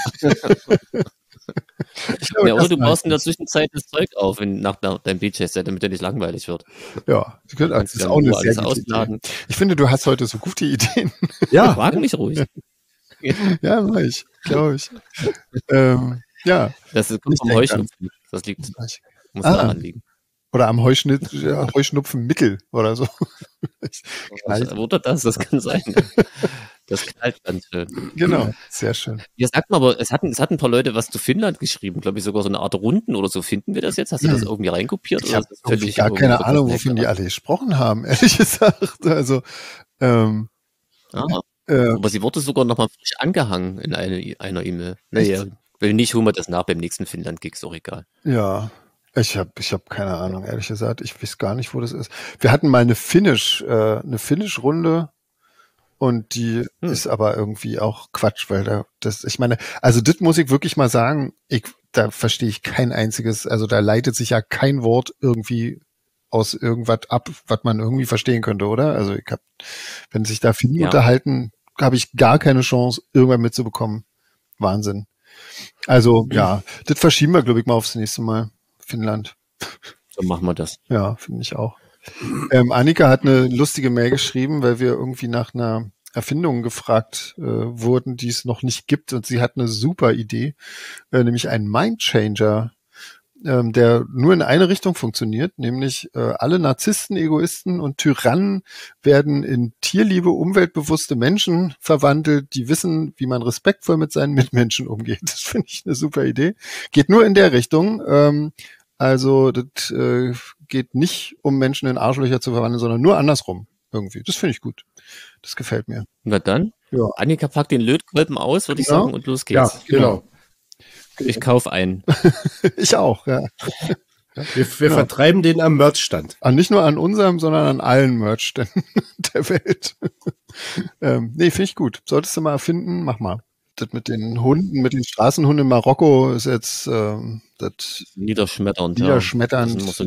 Ich glaube, Ja, oder du das baust in der reicht. Zwischenzeit das Zeug auf in, nach, nach deinem D J-Set, damit der nicht langweilig wird. Ja, das Du kannst ist ja auch eine nur sehr alles gute Idee. ausladen. Ich finde, du hast heute so gute Ideen. Ja, Frag mich ruhig. Ja, mach ich, glaube ich. ähm, ja. Das kommt Ich vom denk Heuschnupfen. Das liegt, muss Ah. daran liegen. Oder am Heuschnit, Heuschnupfenmittel oder so. Oder das, das kann sein. Das knallt ganz schön. Genau, sehr schön. Ja, sagt mal, aber es hatten, es hatten ein paar Leute was zu Finnland geschrieben, glaube ich, sogar so eine Art Runden oder so. Finden wir das jetzt? Hast du das irgendwie reinkopiert? Ich habe gar keine Ahnung, wovon die alle gesprochen haben, ehrlich gesagt. Also, ähm, ah, äh, aber sie wurde sogar nochmal frisch angehangen in eine, einer E-Mail. Naja, will nicht, holen wir das nach beim nächsten Finnland-Gig, ist auch egal. Ja. Ich habe ich hab keine Ahnung, ehrlich gesagt. Ich weiß gar nicht, wo das ist. Wir hatten mal eine Finnish, äh, eine Finnish-Runde und die hm. ist aber irgendwie auch Quatsch, weil da das, ich meine, also das muss ich wirklich mal sagen, ich, da verstehe ich kein einziges, also da leitet sich ja kein Wort irgendwie aus irgendwas ab, was man irgendwie verstehen könnte, oder? Also ich habe, wenn sich da Finnen ja. unterhalten, habe ich gar keine Chance, irgendwann mitzubekommen. Wahnsinn. Also ja, das verschieben wir, glaube ich, mal aufs nächste Mal. Finnland. So machen wir das. Ja, finde ich auch. Ähm, Annika hat eine lustige Mail geschrieben, weil wir irgendwie nach einer Erfindung gefragt äh, wurden, die es noch nicht gibt. Und sie hat eine super Idee, äh, nämlich einen Mindchanger, ähm, der nur in eine Richtung funktioniert, nämlich äh, alle Narzissten, Egoisten und Tyrannen werden in tierliebe, umweltbewusste Menschen verwandelt, die wissen, wie man respektvoll mit seinen Mitmenschen umgeht. Das finde ich eine super Idee. Geht nur in der Richtung. Ähm, Also das äh, geht nicht, um Menschen in Arschlöcher zu verwandeln, sondern nur andersrum irgendwie. Das finde ich gut. Das gefällt mir. Na dann, ja. Annika packt den Lötkolben aus, würde genau. ich sagen, und los geht's. Ja, genau. Ich kaufe einen. Ich auch, ja. Wir, wir genau. vertreiben den am Merchstand. Ah, nicht nur an unserem, sondern an allen Merchständen der Welt. ähm, nee, finde ich gut. Solltest du mal erfinden, mach mal. Das mit den Hunden, mit den Straßenhunden in Marokko ist jetzt ähm, das niederschmetternd. Niederschmetternd. Ja. So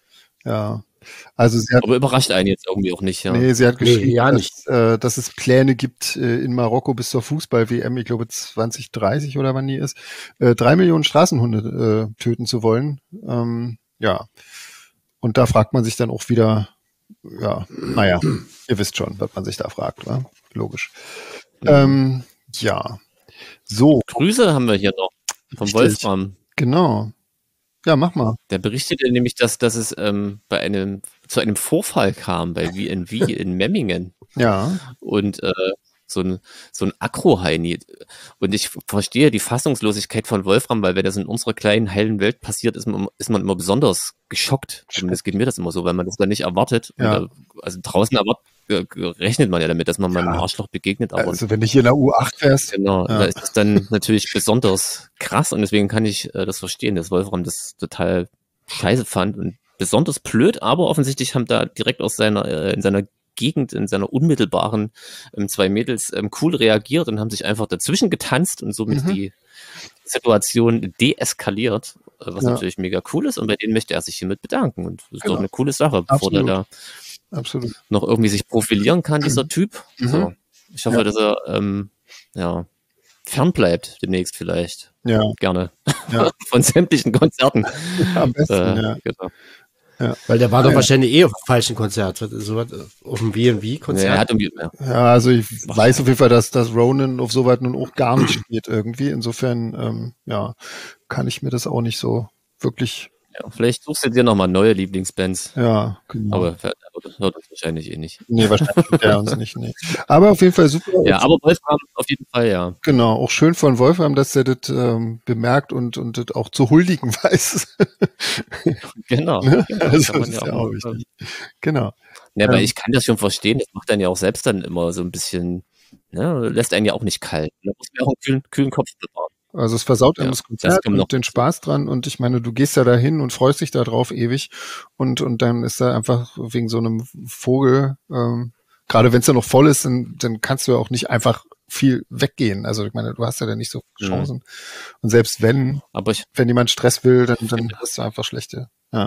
ja. Also sie hat, aber überrascht einen jetzt irgendwie auch nicht. Ja. Nee, sie hat geschrieben, nee, ja dass, äh, dass es Pläne gibt äh, in Marokko bis zur Fußball-W M, ich glaube zwanzig dreißig oder wann die ist, äh, drei Millionen Straßenhunde äh, töten zu wollen. Ähm, ja. Und da fragt man sich dann auch wieder, ja, naja, ihr wisst schon, was man sich da fragt, wa? Logisch. Mhm. Ähm, ja. So. Grüße haben wir hier noch vom Richtig. Wolfram. Genau. Ja, mach mal. Der berichtete nämlich, dass, dass es ähm, bei einem zu einem Vorfall kam bei V and V in Memmingen. Ja. Und äh, so ein so ein Akro-Heini. Und ich verstehe die Fassungslosigkeit von Wolfram, weil wenn das in unserer kleinen, heilen Welt passiert, ist man, ist man immer besonders geschockt. Zumindest geht mir das immer so, weil man das dann nicht erwartet. Ja. Und, also draußen erwartet rechnet man ja damit, dass man mal einem ja. Arschloch begegnet. Aber also wenn du hier in der U acht fährst. Genau, ja. da ist das dann natürlich besonders krass und deswegen kann ich äh, das verstehen, dass Wolfram das total scheiße fand und besonders blöd, aber offensichtlich haben da direkt aus seiner, äh, in seiner Gegend, in seiner unmittelbaren ähm, zwei Mädels ähm, cool reagiert und haben sich einfach dazwischen getanzt und somit mhm. die Situation deeskaliert, äh, was ja. natürlich mega cool ist und bei denen möchte er sich hiermit bedanken und das ist genau. doch eine coole Sache, bevor Absolut. der da Absolut. noch irgendwie sich profilieren kann, dieser Typ. Mhm. So. Ich hoffe, ja. dass er ähm, ja, fernbleibt demnächst vielleicht. Ja. Gerne. Ja. Von sämtlichen Konzerten. Am besten, äh, ja. Genau. Ja. Weil der war doch ja. wahrscheinlich eh auf dem falschen Konzert. So auf dem V and V-Konzert. Ja, er hat irgendwie, ja. ja, also ich Mach weiß auf jeden Fall, dass, dass Ronan auf sowas nun auch gar nicht steht irgendwie. Insofern, ähm, ja, kann ich mir das auch nicht so wirklich. Ja, vielleicht suchst du dir nochmal neue Lieblingsbands. Ja, genau. Aber hört uns wahrscheinlich eh nicht. Nee, wahrscheinlich hört er uns nicht. Nee. Aber auf jeden Fall super. Ja, aber Wolfram auf jeden Fall, ja. Genau, auch schön von Wolfram, dass er das ähm, bemerkt und, und das auch zu huldigen weiß. Genau. Ne? genau also, das das ist ja auch wichtig. Genau. Ja, aber ähm, ich kann das schon verstehen. Das macht dann ja auch selbst dann immer so ein bisschen, ne, lässt einen ja auch nicht kalt. Da muss man auch einen kühlen, kühlen Kopf bewahren. Also es versaut einem ja, das Konzert das und den Spaß dran und ich meine, du gehst ja dahin und freust dich da drauf ewig und und dann ist da einfach wegen so einem Vogel, ähm, gerade wenn es ja noch voll ist, dann, dann kannst du ja auch nicht einfach viel weggehen. Also ich meine, du hast ja dann nicht so viele Chancen. Mhm. Und selbst wenn, aber ich, wenn jemand Stress will, dann, dann hast du einfach schlechte. Ja.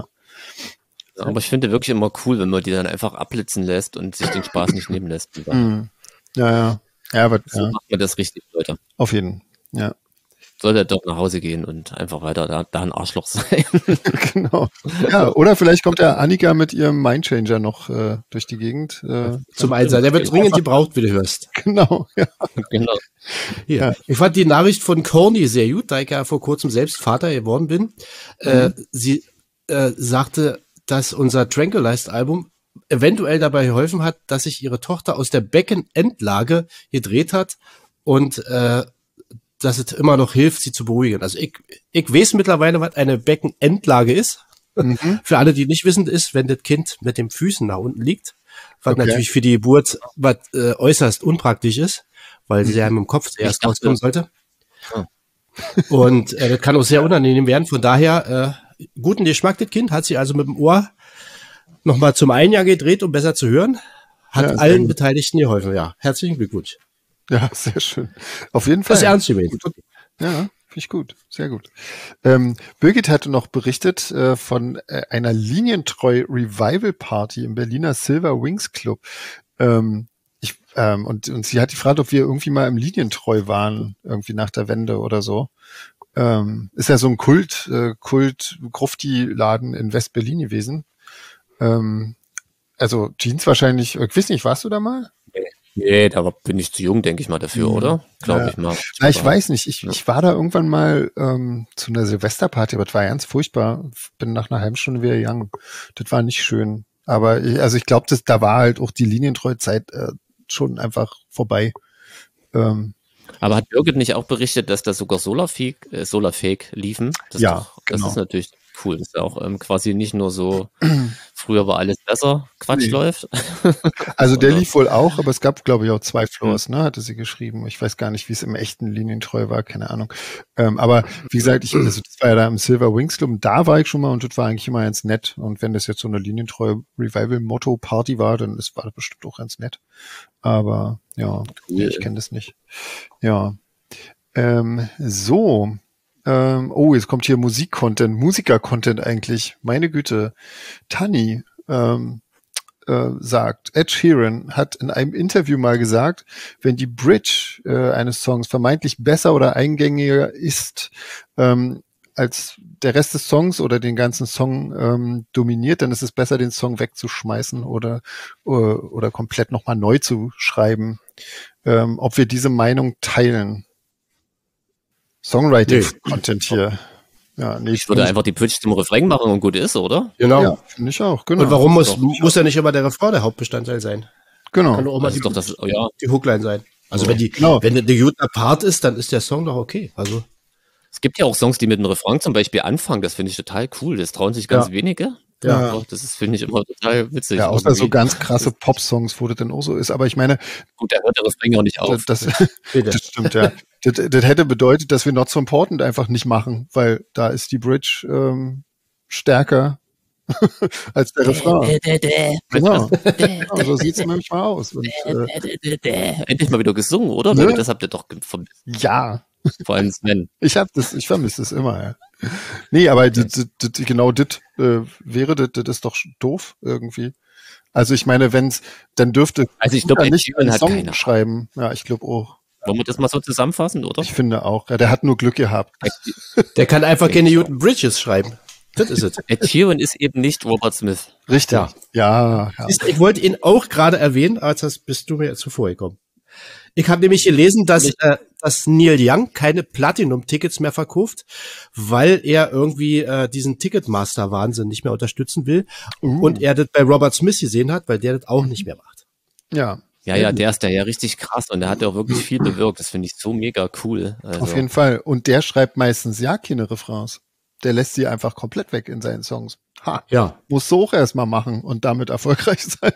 Aber ich finde wirklich immer cool, wenn man die dann einfach abblitzen lässt und sich den Spaß nicht nehmen lässt. Mhm. Ja, ja. Ja, aber so ja. macht man das richtig, Leute. Auf jeden Fall. Ja. Sollte er doch nach Hause gehen und einfach weiter da, da ein Arschloch sein. Genau. Ja, oder vielleicht kommt der Annika mit ihrem Mindchanger noch äh, durch die Gegend. Äh, Zum Einsatz. Der wird dringend gebraucht, wie du hörst. Genau, ja. Genau. Hier. Ja. Ich fand die Nachricht von Corny sehr gut, da ich ja vor kurzem selbst Vater geworden bin. Mhm. Äh, sie äh, sagte, dass unser Tranquilized-Album eventuell dabei geholfen hat, dass sich ihre Tochter aus der Beckenendlage gedreht hat und äh, dass es immer noch hilft, sie zu beruhigen. Also ich, ich weiß mittlerweile, was eine Beckenendlage ist. Mhm. Für alle, die nicht wissen, ist, wenn das Kind mit den Füßen nach unten liegt, was okay. natürlich für die Geburt was äh, äußerst unpraktisch ist, weil mhm. sie ja mit dem Kopf zuerst rauskommen sollte. Oh. Und äh, das kann auch sehr unangenehm werden. Von daher, äh, guten Geschmack, das Kind, hat sie also mit dem Ohr nochmal zum einen Jahr gedreht, um besser zu hören. Hat ja, allen Beteiligten geholfen. Ja, herzlichen Glückwunsch. Ja, sehr schön. Auf jeden Fall. Das ist ernst gemeint. Ja, finde ich gut. Sehr gut. Ähm, Birgit hatte noch berichtet äh, von äh, einer Linientreu-Revival-Party im Berliner Silver Wings Club. Ähm, ich, ähm, und, und sie hat gefragt, ob wir irgendwie mal im Linientreu waren, irgendwie nach der Wende oder so. Ähm, ist ja so ein Kult, äh, Kult-Grufti-Laden in West-Berlin gewesen. Ähm, also Jeans wahrscheinlich, ich weiß nicht, warst du da mal? Nee, da bin ich zu jung, denke ich mal, dafür, oder? Glaube ja. ich mal. Na, ich weiß nicht. Ich, ich war da irgendwann mal ähm, zu einer Silvesterparty, aber das war ganz furchtbar. Bin nach einer halben Stunde wieder gegangen. Das war nicht schön. Aber ich, also ich glaube, da war halt auch die Linientreuzeit äh, schon einfach vorbei. Ähm, aber hat Birgit nicht auch berichtet, dass da sogar Solarfake, äh, Solarfake liefen? Das ja, doch, das genau. ist natürlich cool. Das ist ja auch ähm, quasi nicht nur so, früher war alles besser, Quatsch nee. läuft. Also der lief wohl auch, aber es gab, glaube ich, auch zwei Floors, ne, hatte sie geschrieben. Ich weiß gar nicht, wie es im echten Linientreu war, keine Ahnung. Ähm, aber wie gesagt, ich, also das war ja da im Silver Wings Club, und da war ich schon mal und das war eigentlich immer ganz nett. Und wenn das jetzt so eine Linientreu-Revival-Motto-Party war, dann ist, war das bestimmt auch ganz nett. Aber ja, cool. Ich kenne das nicht. Ja. Ähm, so. Ähm, oh, jetzt kommt hier Musik-Content, Musiker-Content eigentlich. Meine Güte. Tani ähm, äh, sagt, Ed Sheeran hat in einem Interview mal gesagt, wenn die Bridge äh, eines Songs vermeintlich besser oder eingängiger ist, ähm, als der Rest des Songs oder den ganzen Song ähm, dominiert, dann ist es besser, den Song wegzuschmeißen oder oder, oder komplett nochmal neu zu schreiben. Ähm, ob wir diese Meinung teilen. Songwriting-Content nee. hier. Ja, nee, ich würde einfach die Bridge zum Refrain machen und gut ist, oder? Genau. Ja, finde ich auch. Genau. Und warum muss, muss ja nicht immer der Refrain der Hauptbestandteil sein? Genau. Kann auch mal das die, doch das, oh ja. die Hookline sein. Also oh. wenn die, genau. wenn der guter Part ist, dann ist der Song doch okay. Also es gibt ja auch Songs, die mit einem Refrain zum Beispiel anfangen. Das finde ich total cool. Das trauen sich ganz ja. wenige. Ja. ja. Das ist, finde ich, immer total witzig. Ja, außer irgendwie. So ganz krasse Pop-Songs, wo das dann auch so ist. Aber ich meine... Gut, da hört der Refrain auch nicht auf. Das, das, das stimmt, ja. Das, das hätte bedeutet, dass wir Not So Important einfach nicht machen, weil da ist die Bridge ähm, stärker als der Refrain. Genau. Genau, so sieht es manchmal aus. Und, äh, endlich mal wieder gesungen, oder? Ne? Das habt ihr doch vermisst. Ja. Vor allem Sven. Ich hab das, ich vermisse das immer, ja. Nee, aber die, die, die, genau das äh, wäre, das, das ist doch doof irgendwie. Also ich meine, wenn's, dann dürfte also ich glaube, nicht einen Song keiner. schreiben. Ja, ich glaube auch. Wollen wir das mal so zusammenfassen, oder? Ich finde auch. Ja, der hat nur Glück gehabt. Der kann einfach keine Newton Bridges schreiben. Das ist es. Ed Sheeran ist eben nicht Robert Smith. Richtig. Ja. ja, ja. Ich wollte ihn auch gerade erwähnen, als das bist du mir zuvor gekommen. Ich habe nämlich gelesen, dass, äh, dass Neil Young keine Platinum-Tickets mehr verkauft, weil er irgendwie äh, diesen Ticketmaster-Wahnsinn nicht mehr unterstützen will. Uh. Und er das bei Robert Smith gesehen hat, weil der das auch nicht mehr macht. Ja. Ja, ja, der ist da ja richtig krass und der hat ja auch wirklich viel bewirkt. Das finde ich so mega cool. Also. Auf jeden Fall. Und der schreibt meistens ja keine Refrains. Der lässt sie einfach komplett weg in seinen Songs. Ha. Ja. Muss so auch erstmal machen und damit erfolgreich sein.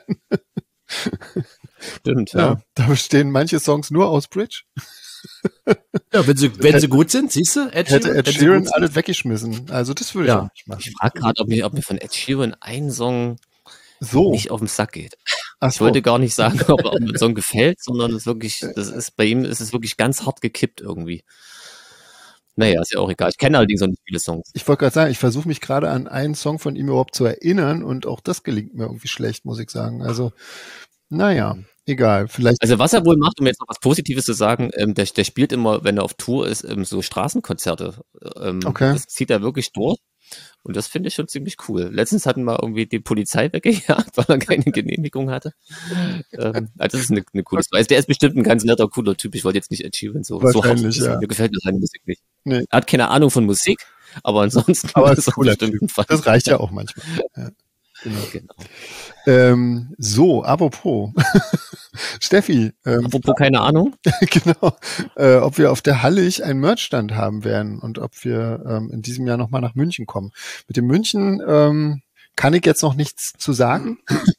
Stimmt, ja. ja. Da bestehen manche Songs nur aus Bridge. Ja, wenn sie, wenn sie gut sind, siehst du, Ed Sheeran, hätte Ed Sheeran alles weggeschmissen. Also das würde ich ja. auch nicht machen. Ich frage gerade, ob mir, ob mir von Ed Sheeran ein Song so. nicht auf den Sack geht. Ach ich so. wollte gar nicht sagen, ob, ob mir ein Song gefällt, sondern es wirklich, das ist bei ihm ist es wirklich ganz hart gekippt irgendwie. Naja, ist ja auch egal. Ich kenne allerdings auch nicht viele Songs. Ich wollte gerade sagen, ich versuche mich gerade an einen Song von ihm überhaupt zu erinnern und auch das gelingt mir irgendwie schlecht, muss ich sagen. Also, naja, egal. Vielleicht. Also was er wohl macht, um jetzt noch was Positives zu sagen, ähm, der, der spielt immer, wenn er auf Tour ist, ähm, so Straßenkonzerte. Ähm, okay. Das zieht er wirklich durch. Und das finde ich schon ziemlich cool. Letztens hatten wir irgendwie die Polizei weggejagt, weil er keine Genehmigung hatte. ähm, also das ist eine, eine coole Weise. Der ist bestimmt ein ganz netter, cooler Typ. Ich wollte jetzt nicht Achievement so, so hart. Ja. Mir gefällt seine Musik nicht. Nee. Er hat keine Ahnung von Musik, aber ansonsten aber ist ein cooler Typ. Das reicht ja auch manchmal. Ja. Genau. genau. Ähm, so, apropos. Steffi. Ähm, apropos keine Ahnung. Genau. Äh, ob wir auf der Hallig einen Merchstand haben werden und ob wir ähm, in diesem Jahr nochmal nach München kommen. Mit dem München ähm, kann ich jetzt noch nichts zu sagen.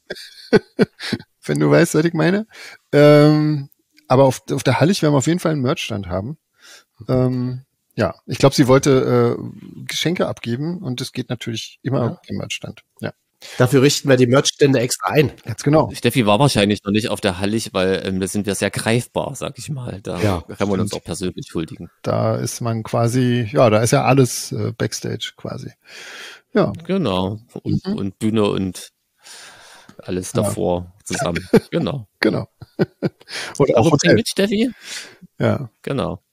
Wenn du weißt, was ich meine. Ähm, aber auf, auf der Hallig werden wir auf jeden Fall einen Merchstand haben. Ähm, ja, ich glaube, sie wollte äh, Geschenke abgeben und es geht natürlich immer ja. im Merchstand. Ja. Dafür richten wir die Merchstände extra ein. Ganz genau. Steffi war wahrscheinlich noch nicht auf der Hallig, weil ähm, da sind wir sehr greifbar, sag ich mal. Da ja, kann man uns auch persönlich huldigen. Da ist man quasi, ja, da ist ja alles äh, Backstage quasi. Ja. Genau. Und, mhm. und Bühne und alles davor ja. zusammen. Genau. Genau. Oder auch Hotel mit, Steffi? Ja. Genau.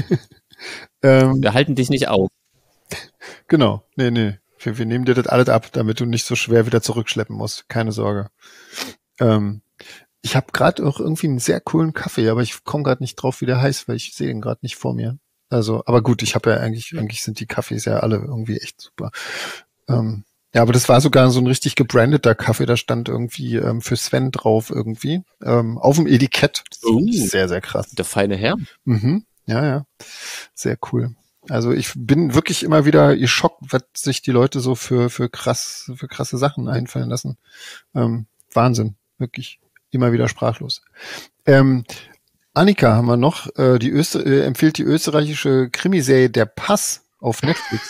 ähm, wir halten dich nicht auf. Genau. Nee, nee. Wir, wir nehmen dir das alles ab, damit du nicht so schwer wieder zurückschleppen musst. Keine Sorge. Ähm, ich habe gerade auch irgendwie einen sehr coolen Kaffee, aber ich komme gerade nicht drauf, wie der heißt, weil ich sehe ihn gerade nicht vor mir. Also, aber gut, ich habe ja eigentlich, eigentlich sind die Kaffees ja alle irgendwie echt super. Ähm, ja, aber das war sogar so ein richtig gebrandeter Kaffee, da stand irgendwie ähm, für Sven drauf irgendwie. Ähm, auf dem Etikett. Oh, sehr, sehr krass. Der feine Herr. Mhm. Ja, ja. Sehr cool. Also ich bin wirklich immer wieder geschockt, was sich die Leute so für für krass für krasse Sachen einfallen lassen. Ähm, Wahnsinn, wirklich immer wieder sprachlos. Ähm, Annika haben wir noch. Äh, die Öster äh, empfiehlt die österreichische Krimiserie Der Pass auf Netflix.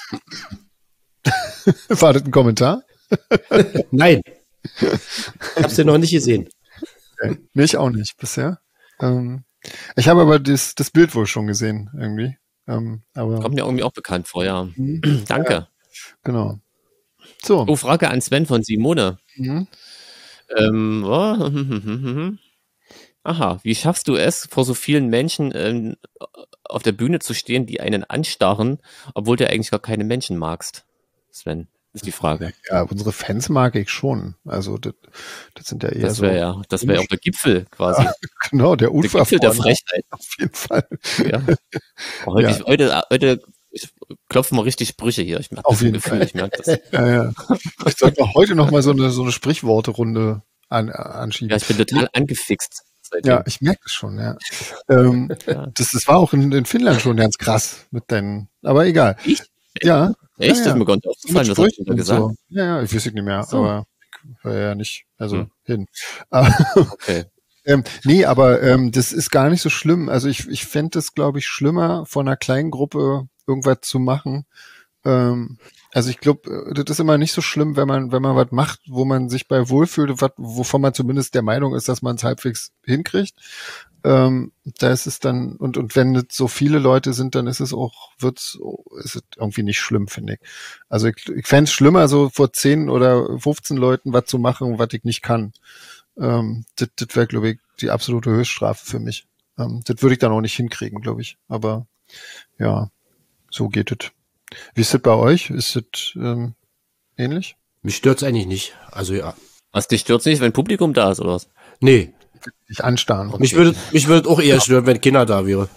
War das ein Kommentar? Nein. Ich hab's ja noch nicht gesehen. Okay. Nee, ich auch nicht bisher. Ähm, ich habe aber das das Bild wohl schon gesehen irgendwie. Ähm, aber kommt mir irgendwie auch bekannt vor, ja. Mhm. Danke. Ja, genau. So. Oh, Frage an Sven von Simone. Mhm. Ähm, oh, aha, wie schaffst du es, vor so vielen Menschen ähm, auf der Bühne zu stehen, die einen anstarren, obwohl du eigentlich gar keine Menschen magst? Sven, ist die Frage. Ja, unsere Fans mag ich schon. Also das, das sind ja eher das wär so. Ja, das wäre ja auch der Gipfel quasi. Ja, genau, der Unfall. Der Gipfel der Frechheit. Auf jeden Fall. Ja. Heute, ja. Ich, heute, heute ich klopfe mal richtig Sprüche hier. Ich merke auf jeden Gefühl, Fall. Ich merke das. Ja, ja. Ich sollte auch heute noch mal so eine, so eine Sprichworte-Runde an, anschieben. Ja, ich bin total angefixt. Seitdem. Ja, ich merke es schon, ja. ähm, ja. Das, das war auch in, in Finnland schon ganz krass mit deinen, aber egal. Ich? Ja. Echt? Ja, ja. Das ist mir gar nicht aufgefallen, was hast du da gesagt? So. Ja, ja, ich weiß nicht mehr, so. Aber ich höre ja nicht, also hm. hin. Okay. ähm, nee, aber ähm, das ist gar nicht so schlimm. Also ich, ich fände es, glaube ich, schlimmer, von einer kleinen Gruppe irgendwas zu machen. Ähm, also ich glaube, das ist immer nicht so schlimm, wenn man, wenn man was macht, wo man sich bei wohlfühlt, wat, wovon man zumindest der Meinung ist, dass man es halbwegs hinkriegt. Ähm, da ist es dann, und, und wenn es so viele Leute sind, dann ist es auch, wird's, ist es irgendwie nicht schlimm, finde ich. Also ich, ich fände es schlimmer, so vor zehn oder fünfzehn Leuten was zu machen, was ich nicht kann. Ähm, das das wäre, glaube ich, die absolute Höchststrafe für mich. Ähm, das würde ich dann auch nicht hinkriegen, glaube ich. Aber ja, so geht es. Wie ist das bei euch? Ist das ähm, ähnlich? Mich stört's eigentlich nicht. Also ja. Was, dich stört's nicht, wenn Publikum da ist, oder was? Nee. Dich anstarren. Okay. Mich würde mich würde auch eher stören, wenn Kinder da wäre.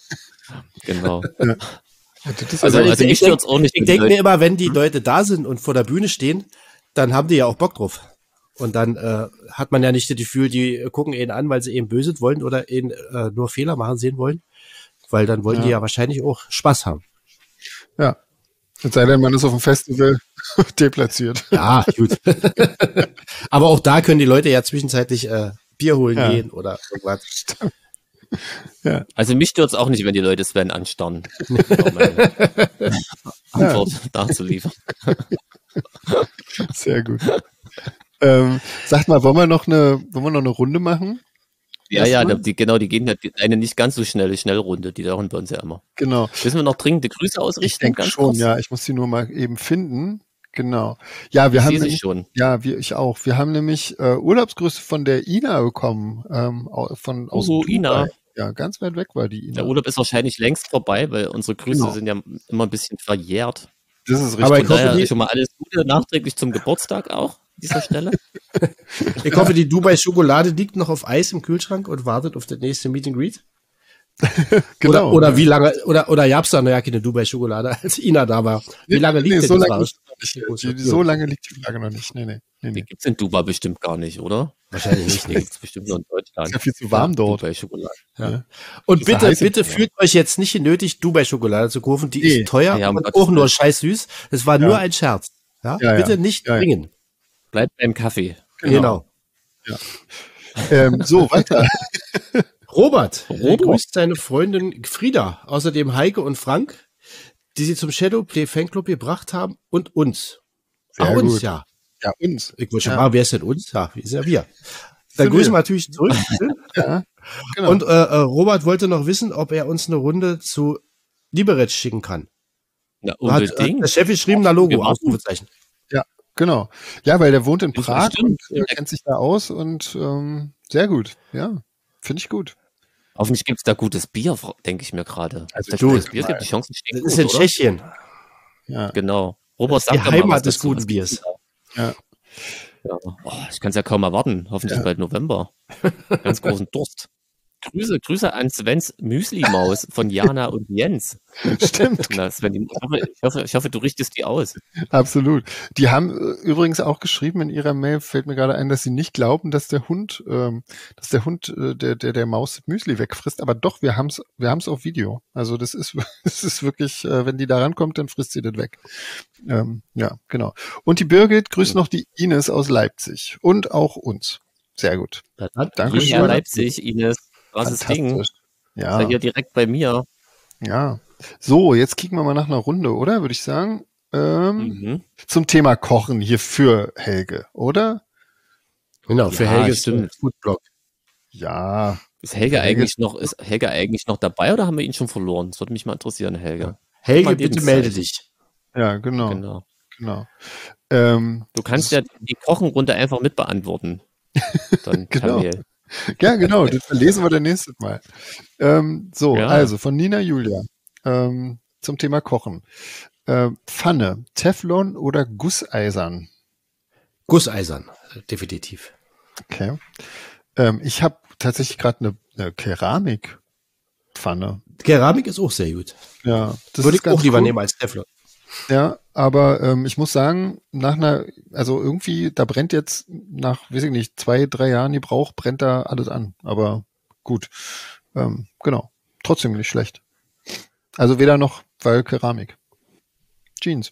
Genau. Ja. Also, also, also mich stört's auch nicht. Ich denke mir immer, wenn die Leute da sind und vor der Bühne stehen, dann haben die ja auch Bock drauf. Und dann äh, hat man ja nicht das Gefühl, die gucken ihn an, weil sie eben böse wollen oder ihn äh, nur Fehler machen sehen wollen. Weil dann wollen ja. die ja wahrscheinlich auch Spaß haben. Ja. Es sei denn, man ist auf dem Festival deplatziert. Ja, gut. Aber auch da können die Leute ja zwischenzeitlich äh, Bier holen ja. gehen oder irgendwas. Ja. Also mich stört's auch nicht, wenn die Leute Sven anstarren. Antwort ja. dazu liefern. Sehr gut. Ähm, sagt mal, wollen wir noch eine, wollen wir noch eine Runde machen? Ja, ja, die, genau, die gehen eine nicht ganz so schnelle Schnellrunde, die dauern bei uns ja immer. Genau. Müssen wir noch dringende Grüße ausrichten? Ich denke schon, kurz? Ja, ich muss die nur mal eben finden. Genau. Ja, wir ich haben sehe sie nämlich, schon. Ja, wir, ich auch. Wir haben nämlich äh, Urlaubsgrüße von der Ina bekommen. Ähm, von aus oh, Ina. Ja, ganz weit weg war die Ina. Der Urlaub ist wahrscheinlich längst vorbei, weil unsere Grüße genau. sind ja immer ein bisschen verjährt. Das ist richtig. Aber ich hoffe, die, schon mal alles Gute nachträglich zum Geburtstag auch an dieser Stelle. Ich hoffe, die Dubai-Schokolade liegt noch auf Eis im Kühlschrank und wartet auf das nächste Meet and Greet. Genau. Oder, oder wie lange, oder, oder gab's da noch ja keine Dubai-Schokolade, als Ina da war? Wie lange liegt nee, denn so das lange raus? nicht. Die, die, so lange liegt die Frage noch nicht. Nee, nee. nee, nee. Die gibt es in Dubai bestimmt gar nicht, oder? Wahrscheinlich nicht. Die gibt es bestimmt nur in Deutschland. Ist ja viel zu warm ja, dort. Dubai-Schokolade. Ja. Ja. Und bitte, bitte fühlt euch jetzt nicht genötigt, Dubai-Schokolade zu kaufen. Die nee. ist teuer ja, und auch nur scheiß süß. Das war ja. nur ein Scherz. Ja? Ja, bitte nicht bringen. Bleibt beim Kaffee. Genau. genau. Ja. ähm, so, weiter. Robert, Robert grüßt seine Freundin Frieda, außerdem Heike und Frank, die sie zum Shadowplay Fanclub gebracht haben und uns. Sehr Auch uns, gut. ja. Ja, uns. Ich wollte schon ja. mal, wer ist denn uns? Ja, ist ja wir. Dann grüßen wir natürlich zurück. ja, genau. Und äh, Robert wollte noch wissen, ob er uns eine Runde zu Liberec schicken kann. Ja, unbedingt. Hat, hat der Chef geschrieben, na Logo, Ausrufezeichen. Ja, genau. Ja, weil der wohnt in Prag und äh, kennt sich da aus und ähm, sehr gut. Ja, finde ich gut. Hoffentlich gibt es da gutes Bier, denke ich mir gerade. Also du, gutes Bier gibt, die Chancen stehen das ist in Tschechien. Ja. Genau. Robert sagt die Heimat des guten Biers. Ja. Ja. Oh, ich kann es ja kaum erwarten. Hoffentlich ja. bald November. Ganz großen Durst. Grüße, Grüße an Svens Müsli-Maus von Jana und Jens. Stimmt. Na, Sven, ich, hoffe, ich, hoffe, ich hoffe, du richtest die aus. Absolut. Die haben übrigens auch geschrieben in ihrer Mail, fällt mir gerade ein, dass sie nicht glauben, dass der Hund, ähm, dass der Hund äh, der, der, der Maus Müsli wegfrisst. Aber doch, wir haben es wir haben's auf Video. Also das ist, das ist wirklich, äh, wenn die da rankommt, dann frisst sie das weg. Ähm, ja, genau. Und die Birgit grüßt noch die Ines aus Leipzig und auch uns. Sehr gut. Danke schön. Ja, Leipzig, Ines. Was ist das Ding? Ja. Ist ja hier direkt bei mir. Ja. So, jetzt kicken wir mal nach einer Runde, oder? Würde ich sagen. Ähm, mhm. Zum Thema Kochen hier für Helge, oder? Genau, für ja, Helge stimmt. Foodblog. Ja. Ist Helge eigentlich noch, ist Helge eigentlich noch dabei oder haben wir ihn schon verloren? Das würde mich mal interessieren, Helge. Helge, bitte melde dich. Ja, genau. Genau. genau. Ähm, du kannst ja die Kochenrunde einfach mit beantworten. Dann genau. Ja, genau, das lesen wir dann nächstes Mal. Ähm, so, ja. Also von Nina Julia ähm, zum Thema Kochen. Äh, Pfanne, Teflon oder Gusseisern? Gusseisern, definitiv. Okay. Ähm, ich habe tatsächlich gerade eine, eine Keramikpfanne. Keramik ist auch sehr gut. Ja, das würde ich auch lieber cool. nehmen als Teflon. Ja, aber ähm, ich muss sagen, nach einer, also irgendwie, da brennt jetzt nach, weiß ich nicht, zwei, drei Jahren Gebrauch, brennt da alles an. Aber gut, ähm, genau, trotzdem nicht schlecht. Also weder noch, weil Keramik. Jeans.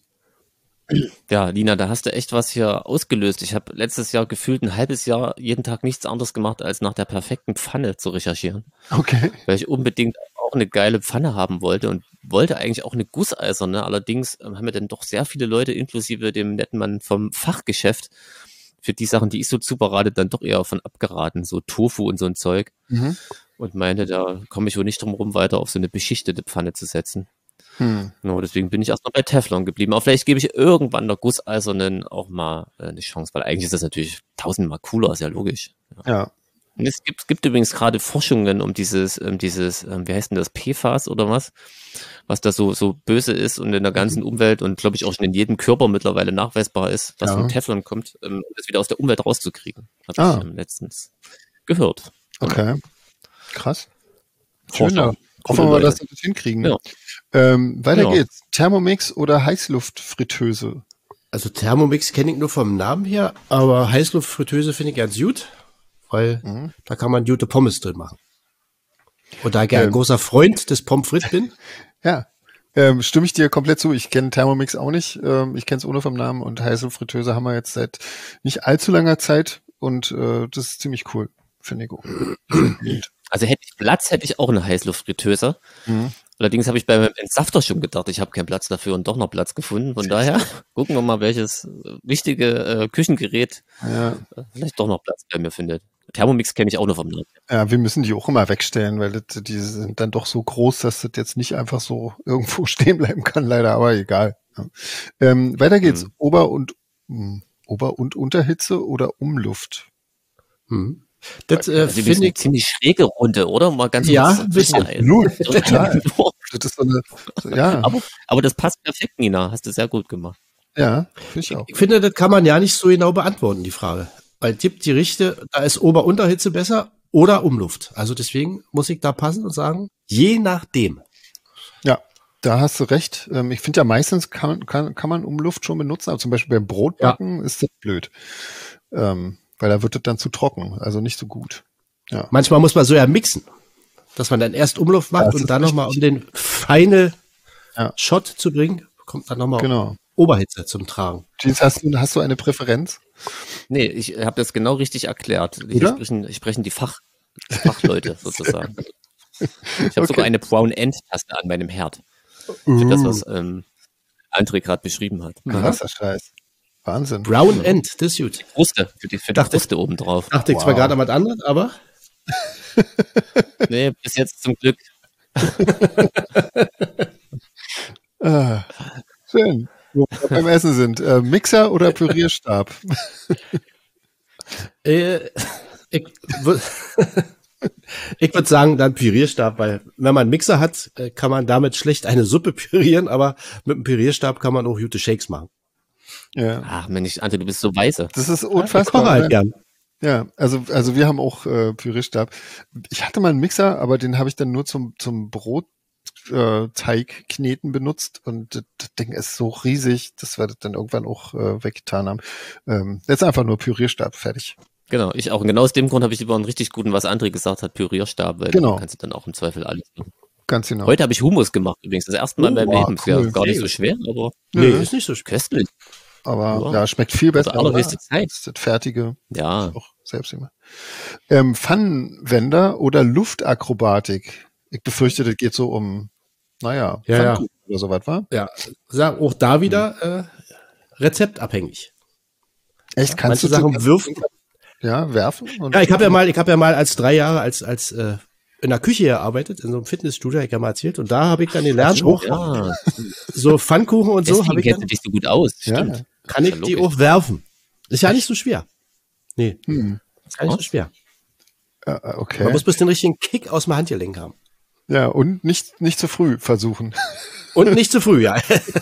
Ja, Lina, da hast du echt was hier ausgelöst. Ich habe letztes Jahr gefühlt ein halbes Jahr jeden Tag nichts anderes gemacht, als nach der perfekten Pfanne zu recherchieren. Okay. Weil ich unbedingt auch eine geile Pfanne haben wollte und wollte eigentlich auch eine gusseiserne. Allerdings haben mir dann doch sehr viele Leute, inklusive dem netten Mann vom Fachgeschäft, für die Sachen, die ich so zuberate, dann doch eher von abgeraten. So Tofu und so ein Zeug. Mhm. Und meinte, da komme ich wohl nicht drum rum, weiter auf so eine beschichtete Pfanne zu setzen. Hm. No, deswegen bin ich erstmal bei Teflon geblieben. Aber vielleicht gebe ich irgendwann der Gusseisernen auch mal äh, eine Chance, weil eigentlich ist das natürlich tausendmal cooler, ist ja logisch. Ja. ja. Und es gibt, es gibt übrigens gerade Forschungen um dieses, um dieses, ähm, wie heißt denn das, P F A S oder was? Was da so, so böse ist und in der ganzen mhm. Umwelt und glaube ich auch schon in jedem Körper mittlerweile nachweisbar ist, was ja. von Teflon kommt, um das wieder aus der Umwelt rauszukriegen. Habe ah. ich ähm, letztens gehört. Okay. Krass. Schön. Hoffen wir, dass wir das hinkriegen. Ja. Ähm, weiter ja. geht's. Thermomix oder Heißluftfritteuse? Also Thermomix kenne ich nur vom Namen her, aber Heißluftfritteuse finde ich ganz gut, weil mhm. da kann man gute Pommes drin machen. Und da ich ähm, ein großer Freund des Pommes frites bin. Ja, ähm, stimme ich dir komplett zu. Ich kenne Thermomix auch nicht. Ähm, ich kenne es ohne vom Namen und Heißluftfritteuse haben wir jetzt seit nicht allzu langer Zeit und äh, das ist ziemlich cool, finde ich auch. Also hätte ich Platz, hätte ich auch eine Heißluftfritteuse. Mhm. Allerdings habe ich bei meinem Entsafter schon gedacht, ich habe keinen Platz dafür und doch noch Platz gefunden. Von daher gucken wir mal, welches wichtige äh, Küchengerät ja. äh, vielleicht doch noch Platz bei mir findet. Thermomix kenne ich auch noch vom Namen. Ja, wir müssen die auch immer wegstellen, weil das, die sind dann doch so groß, dass das jetzt nicht einfach so irgendwo stehen bleiben kann, leider, aber egal. Ja. Ähm, weiter geht's. Mhm. Ober- und mh, Ober- und Unterhitze oder Umluft? Mhm. Das äh, also finde ich ziemlich schräge Runde, oder? Mal ganz ja, ein bisschen. Total. Das ist so eine, so, ja. aber, aber das passt perfekt, Nina. Hast du sehr gut gemacht. Ja, finde ich auch. Ich finde, das kann man ja nicht so genau beantworten, die Frage. Weil es gibt die Richte, da ist Ober-Unterhitze besser oder Umluft. Also deswegen muss ich da passen und sagen, je nachdem. Ja, da hast du recht. Ähm, ich finde ja meistens kann, kann, kann man Umluft schon benutzen, aber zum Beispiel beim Brotbacken ja. ist das blöd. Ähm, weil da wird es dann zu trocken, also nicht so gut. Ja. Manchmal muss man so ja mixen, dass man dann erst Umluft macht ja, und dann nochmal, um den Final ja. Shot zu bringen, kommt dann nochmal genau. Oberhitze zum Tragen. Jeans, hast du, hast du eine Präferenz? Nee, ich habe das genau richtig erklärt. Hier sprechen, sprechen die Fach, Fachleute sozusagen. Ich habe okay. sogar eine Brown End Taste an meinem Herd. Uh. Für das, was ähm, André gerade beschrieben hat. Krasser Scheiß. Wahnsinn. Brown End, das ist gut. Kruste, für die, für die Kruste oben drauf. Dachte ich wow. zwar gerade an was anderes, aber... Nee, bis jetzt zum Glück. ah, schön. Wo wir beim Essen sind. Äh, Mixer oder Pürierstab? äh, ich würde ich würd sagen, dann Pürierstab, weil wenn man einen Mixer hat, kann man damit schlecht eine Suppe pürieren, aber mit einem Pürierstab kann man auch gute Shakes machen. Ja. Ach Mensch, Ante, du bist so weise. Das ist unfassbar. Ich koche halt gern. Ja, also also wir haben auch äh, Pürierstab. Ich hatte mal einen Mixer, aber den habe ich dann nur zum zum Brotteig äh, kneten benutzt und das Ding ist so riesig, dass wir das dann irgendwann auch äh, weggetan haben. Ähm, jetzt einfach nur Pürierstab, fertig. Genau, ich auch. Und genau aus dem Grund habe ich über einen richtig guten, was André gesagt hat, Pürierstab, weil genau. du kannst dann auch im Zweifel alles machen. Ganz genau. Heute habe ich Hummus gemacht übrigens, das erste Mal in meinem oh, Leben. Cool. Ja, gar nicht so schwer, aber nee, ist nicht so schwer. Köstlich. Aber wow. ja, schmeckt viel besser. Also allerhöchste Zeit. Das ist das Fertige. Ja. Auch selbst immer. Ähm, Pfannenwender oder Luftakrobatik? Ich befürchte, das geht so um, naja, ja, Pfannkuchen ja. oder sowas, wa? Ja, sag auch da wieder äh, rezeptabhängig. Echt? Kannst Manche du Sachen würfen? Ja, werfen? Und ja, ich habe ja mal, ich habe ja mal als drei Jahre als als äh, in der Küche gearbeitet, in so einem Fitnessstudio, hab ich ja mal erzählt, und da habe ich dann gelernt, so, ja. so Pfannkuchen und so habe ich dann, du dich so gut aus. Ja. Kann ich die auch werfen. Ist ja nicht so schwer. Nee, hm. ist gar nicht so schwer. Uh, okay. Man muss bloß den richtigen Kick aus dem Handgelenk haben. Ja, und nicht, nicht zu früh versuchen. Und nicht zu früh, ja.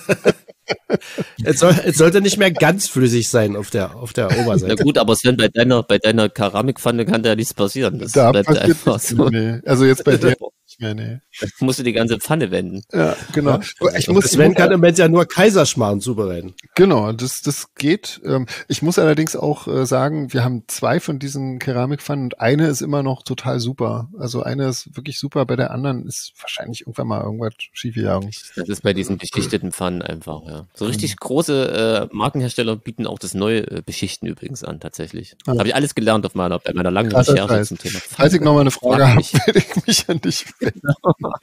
Es, soll, es sollte nicht mehr ganz flüssig sein auf der, auf der Oberseite. Na gut, aber Sven, bei deiner, bei deiner Keramikpfanne kann da ja nichts passieren. Das da bleibt einfach so. Nee. Also jetzt bei dir nicht mehr, nee. Da musst du die ganze Pfanne wenden. Ja, genau. Ja. Ich muss, Sven kann im Moment ja nur Kaiserschmarrn zubereiten. Genau, das, das geht. Ich muss allerdings auch sagen, wir haben zwei von diesen Keramikpfannen und eine ist immer noch total super. Also eine ist wirklich super, bei der anderen ist wahrscheinlich irgendwann mal irgendwas schiefgegangen. Das ist bei diesen beschichteten Pfannen einfach, ja. So richtig große äh, Markenhersteller bieten auch das neue äh, Beschichten übrigens an, tatsächlich. Ah. Habe ich alles gelernt auf meiner, bei meiner langen Krasser Recherche Preis. zum Thema Pfannen. Falls ich noch mal eine Frage habe, werde ich mich an dich wenden.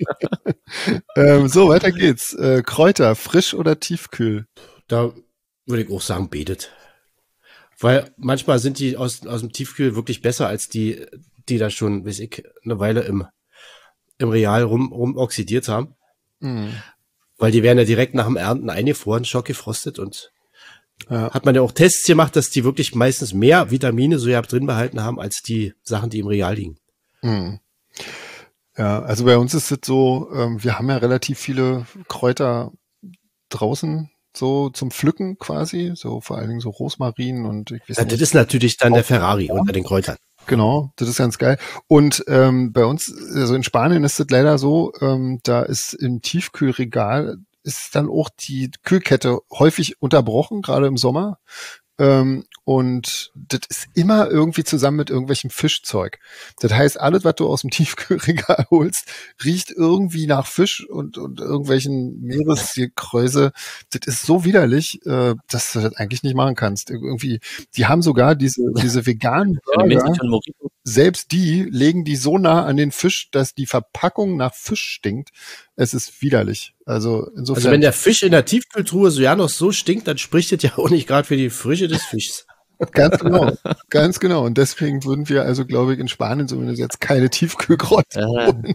ähm, so, weiter geht's. Äh, Kräuter, frisch oder tiefkühl? Da würde ich auch sagen, betet. Weil manchmal sind die aus, aus dem Tiefkühl wirklich besser als die, die da schon, weiß ich, eine Weile im, im Real rum, rum oxidiert haben. Mhm. Weil die werden ja direkt nach dem Ernten eingefroren, schockgefrostet, und ja. hat man ja auch Tests gemacht, dass die wirklich meistens mehr Vitamine so ja drin behalten haben, als die Sachen, die im Real liegen. Mhm. Ja, also bei uns ist es so, ähm, wir haben ja relativ viele Kräuter draußen, so zum Pflücken quasi, so vor allen Dingen so Rosmarin und ich weiß ja, nicht. Das ist natürlich dann der Ferrari unter den Kräutern. Genau, das ist ganz geil. Und ähm, bei uns, also in Spanien ist es leider so, ähm, da ist im Tiefkühlregal ist dann auch die Kühlkette häufig unterbrochen, gerade im Sommer. Ähm, und das ist immer irgendwie zusammen mit irgendwelchem Fischzeug. Das heißt, alles, was du aus dem Tiefkühlregal holst, riecht irgendwie nach Fisch und, und irgendwelchen Meeresgekräuse. Das ist so widerlich, äh, dass du das eigentlich nicht machen kannst. Irgendwie, die haben sogar diese, diese veganen Burger, selbst die legen die so nah an den Fisch, dass die Verpackung nach Fisch stinkt. Es ist widerlich. Also insofern. Also wenn der Fisch in der Tiefkühltruhe so ja noch so stinkt, dann spricht das ja auch nicht gerade für die Frische des Fischs. Ganz genau, ganz genau. Und deswegen würden wir also, glaube ich, in Spanien zumindest jetzt keine Tiefkühlkräuter holen.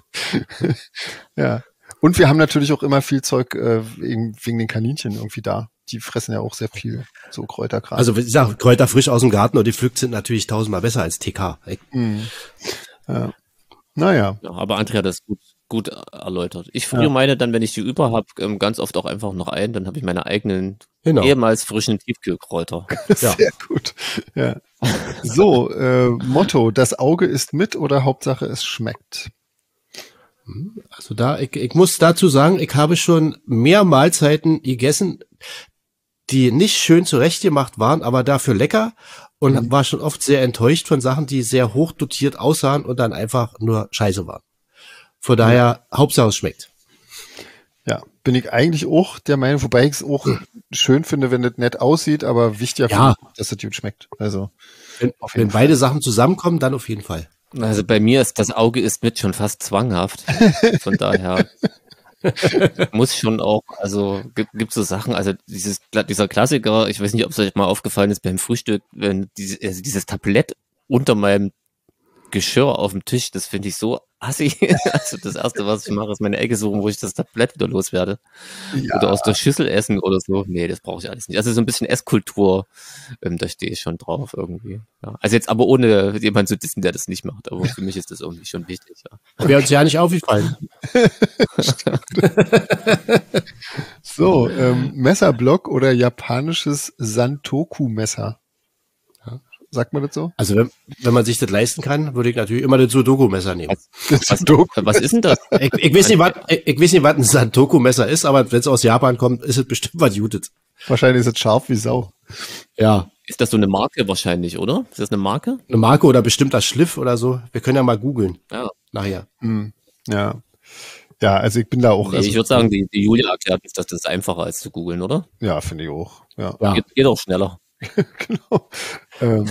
Ja. Und wir haben natürlich auch immer viel Zeug äh, wegen, wegen den Kaninchen irgendwie da. Die fressen ja auch sehr viel so Kräuterkram. Also ich sag, Kräuter frisch aus dem Garten und die pflückt sind natürlich tausendmal besser als T K. Mhm. Ja. Naja. Ja, aber Andrea hat das gut, gut erläutert. Ich friere ja. meine dann, wenn ich die über habe, ganz oft auch einfach noch ein. Dann habe ich meine eigenen, genau. ehemals frischen Tiefkühlkräuter. Sehr ja. gut. Ja. So, äh, Motto, das Auge ist mit oder Hauptsache es schmeckt? Also da, ich, ich muss dazu sagen, ich habe schon mehr Mahlzeiten gegessen, die nicht schön zurechtgemacht waren, aber dafür lecker und mhm. war schon oft sehr enttäuscht von Sachen, die sehr hoch dotiert aussahen und dann einfach nur scheiße waren. Von daher, mhm. Hauptsache es schmeckt. Ja, bin ich eigentlich auch der Meinung, wobei ich es auch mhm. schön finde, wenn das nett aussieht, aber wichtiger ja. finde, dass es gut schmeckt. Also Wenn, wenn beide Sachen zusammenkommen, dann auf jeden Fall. Also bei mir ist das Auge ist mit schon fast zwanghaft. Von daher muss schon auch, also gibt, gibt so Sachen, also dieses dieser Klassiker, ich weiß nicht, ob es euch mal aufgefallen ist beim Frühstück, wenn diese, also dieses Tablett unter meinem Geschirr auf dem Tisch, das finde ich so assi. Also das Erste, was ich mache, ist meine Ecke suchen, wo ich das Tablett wieder loswerde. Ja. Oder aus der Schüssel essen oder so. Nee, das brauche ich alles nicht. Also so ein bisschen Esskultur, ähm, da stehe ich schon drauf irgendwie. Ja. Also jetzt aber ohne jemanden zu dissen, der das nicht macht. Aber für mich ist das irgendwie schon wichtig. Ja. Wäre uns ja nicht aufgefallen. So, ähm, Messerblock oder japanisches Santoku-Messer? Sagt man das so? Also wenn, wenn man sich das leisten kann, würde ich natürlich immer das Sudoku-Messer nehmen. Was, was, was ist denn das? Ich, ich weiß nicht, was, ich, ich weiß nicht, was ein Santoku-Messer ist, aber wenn es aus Japan kommt, ist es bestimmt was Gutes. Wahrscheinlich ist es scharf wie Sau. Ja. Ist das so eine Marke wahrscheinlich, oder? Ist das eine Marke? Eine Marke oder bestimmt das Schliff oder so. Wir können ja mal googeln. Ja. Nachher. Hm. Ja. Ja, also ich bin da auch. Nee, also, ich würde sagen, die, die Julia erklärt uns, dass das einfacher als zu googeln, oder? Ja, finde ich auch. Ja. Ja. Geht, geht auch schneller. Genau. Ähm,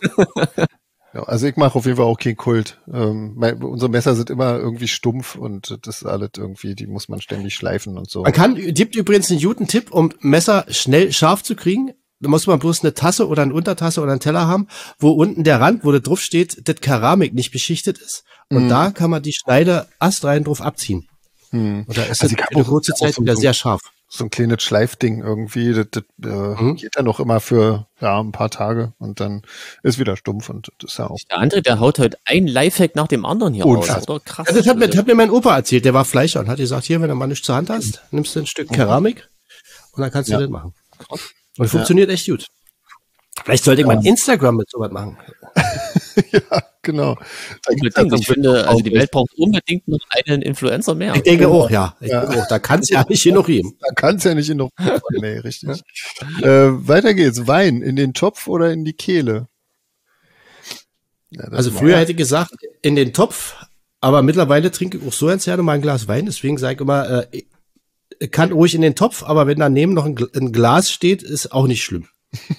ja, also ich mache auf jeden Fall auch keinen Kult. Ähm, mein, unsere Messer sind immer irgendwie stumpf und das ist alles irgendwie, die muss man ständig schleifen und so. Man kann, gibt übrigens einen guten Tipp, um Messer schnell scharf zu kriegen. Da muss man bloß eine Tasse oder eine Untertasse oder einen Teller haben, wo unten der Rand, wo da drauf steht, das Keramik nicht beschichtet ist. Und mhm. da kann man die Schneide astrein drauf abziehen. Mhm. Und da ist also das für eine kurze Zeit so wieder sehr scharf. So ein kleines Schleifding irgendwie, das, das äh, mhm. geht dann noch immer für ja, ein paar Tage und dann ist wieder stumpf und das ist ja auch. Der andere, der haut heute ein Lifehack nach dem anderen hier raus, oder? Krass. Ja, das hat mir, das hat mir mein Opa erzählt, der war Fleischer und hat gesagt, hier, wenn du mal nichts zur Hand hast, nimmst du ein Stück Keramik und dann kannst du ja. das machen. Und ja. funktioniert echt gut. Vielleicht sollte ich ja. mal Instagram mit sowas machen. Ja, genau. Unbedingt. Ich finde, also die Welt braucht unbedingt noch einen Influencer mehr. Ich denke auch, ja. Ich ja. denke auch. Da kann es ja nicht genug geben. Da kann es ja nicht genug geben. Nee, richtig. Ja. Äh, weiter geht's. Wein in den Topf oder in die Kehle? Ja, also früher ja. hätte ich gesagt, in den Topf, aber mittlerweile trinke ich auch so gerne mal ein Glas Wein. Deswegen sage ich immer, äh, ich kann ruhig in den Topf, aber wenn daneben noch ein, ein Glas steht, ist auch nicht schlimm.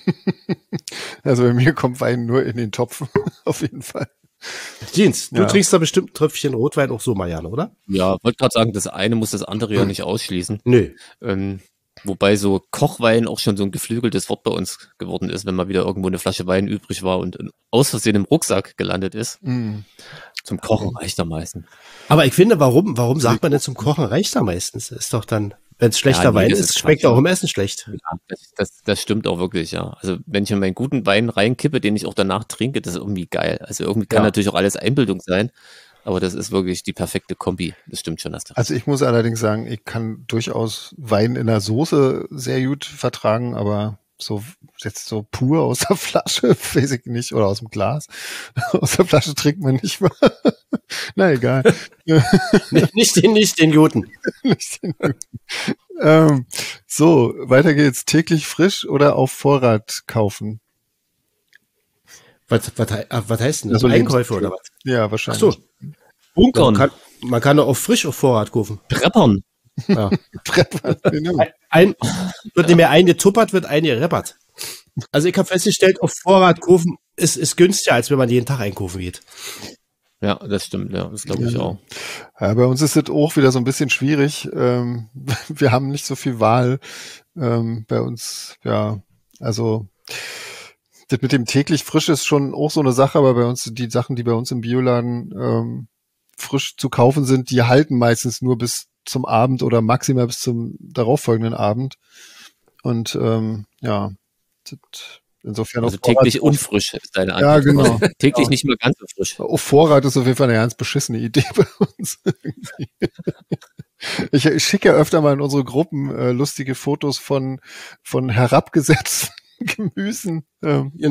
Also bei mir kommt Wein nur in den Topf, auf jeden Fall. Jeans, du ja. trinkst da bestimmt ein Tröpfchen Rotwein auch so, Marianne, oder? Ja, wollte gerade sagen, das eine muss das andere hm. ja nicht ausschließen. Nö. Ähm, wobei so Kochwein auch schon so ein geflügeltes Wort bei uns geworden ist, wenn mal wieder irgendwo eine Flasche Wein übrig war und aus Versehen im Rucksack gelandet ist. Mm. Zum Kochen reicht er meistens. Aber ich finde, warum, warum sagt man denn zum Kochen reicht er meistens? Ist doch dann, wenn es schlechter ja, nee, Wein ist, ist schmeckt er auch im Essen schlecht. Ja, das, das, das stimmt auch wirklich, ja. Also wenn ich in meinen guten Wein reinkippe, den ich auch danach trinke, das ist irgendwie geil. Also irgendwie kann ja. natürlich auch alles Einbildung sein. Aber das ist wirklich die perfekte Kombi. Das stimmt schon. Hast du. Also ich muss allerdings sagen, ich kann durchaus Wein in der Soße sehr gut vertragen, aber so jetzt so pur aus der Flasche, weiß ich nicht, oder aus dem Glas. Aus der Flasche trinkt man nicht mal. Na egal. nicht, nicht den, nicht den Juten. nicht den Juten. Ähm, so, weiter geht's. Täglich frisch oder auf Vorrat kaufen? Was, was, was heißt denn das? Also Einkäufe oder was? Ja, wahrscheinlich. Ach so. Bunkern. Man kann, man kann doch auch frisch auf Vorrat kaufen. Preppern. Ja. Preppern, genau. Ein, wird nicht mehr eingetuppert, wird eingereppert. Also ich habe festgestellt, auf Vorrat kaufen ist, ist günstiger, als wenn man jeden Tag einkaufen geht. Ja, das stimmt, ja, das glaube ich ja. auch. Ja, bei uns ist es auch wieder so ein bisschen schwierig. Ähm, wir haben nicht so viel Wahl. Ähm, bei uns, ja, also das mit dem täglich frisch ist schon auch so eine Sache, aber bei uns, die Sachen, die bei uns im Bioladen ähm, frisch zu kaufen sind, die halten meistens nur bis zum Abend oder maximal bis zum darauffolgenden Abend. Und ähm, ja, das, insofern also täglich Vorrat unfrisch ist deine Antwort. Ja, genau. täglich ja. nicht mehr ganz so frisch. Auf Vorrat ist auf jeden Fall eine ganz beschissene Idee bei uns. ich, ich schicke ja öfter mal in unsere Gruppen äh, lustige Fotos von von herabgesetzten Gemüsen. Ähm, genau.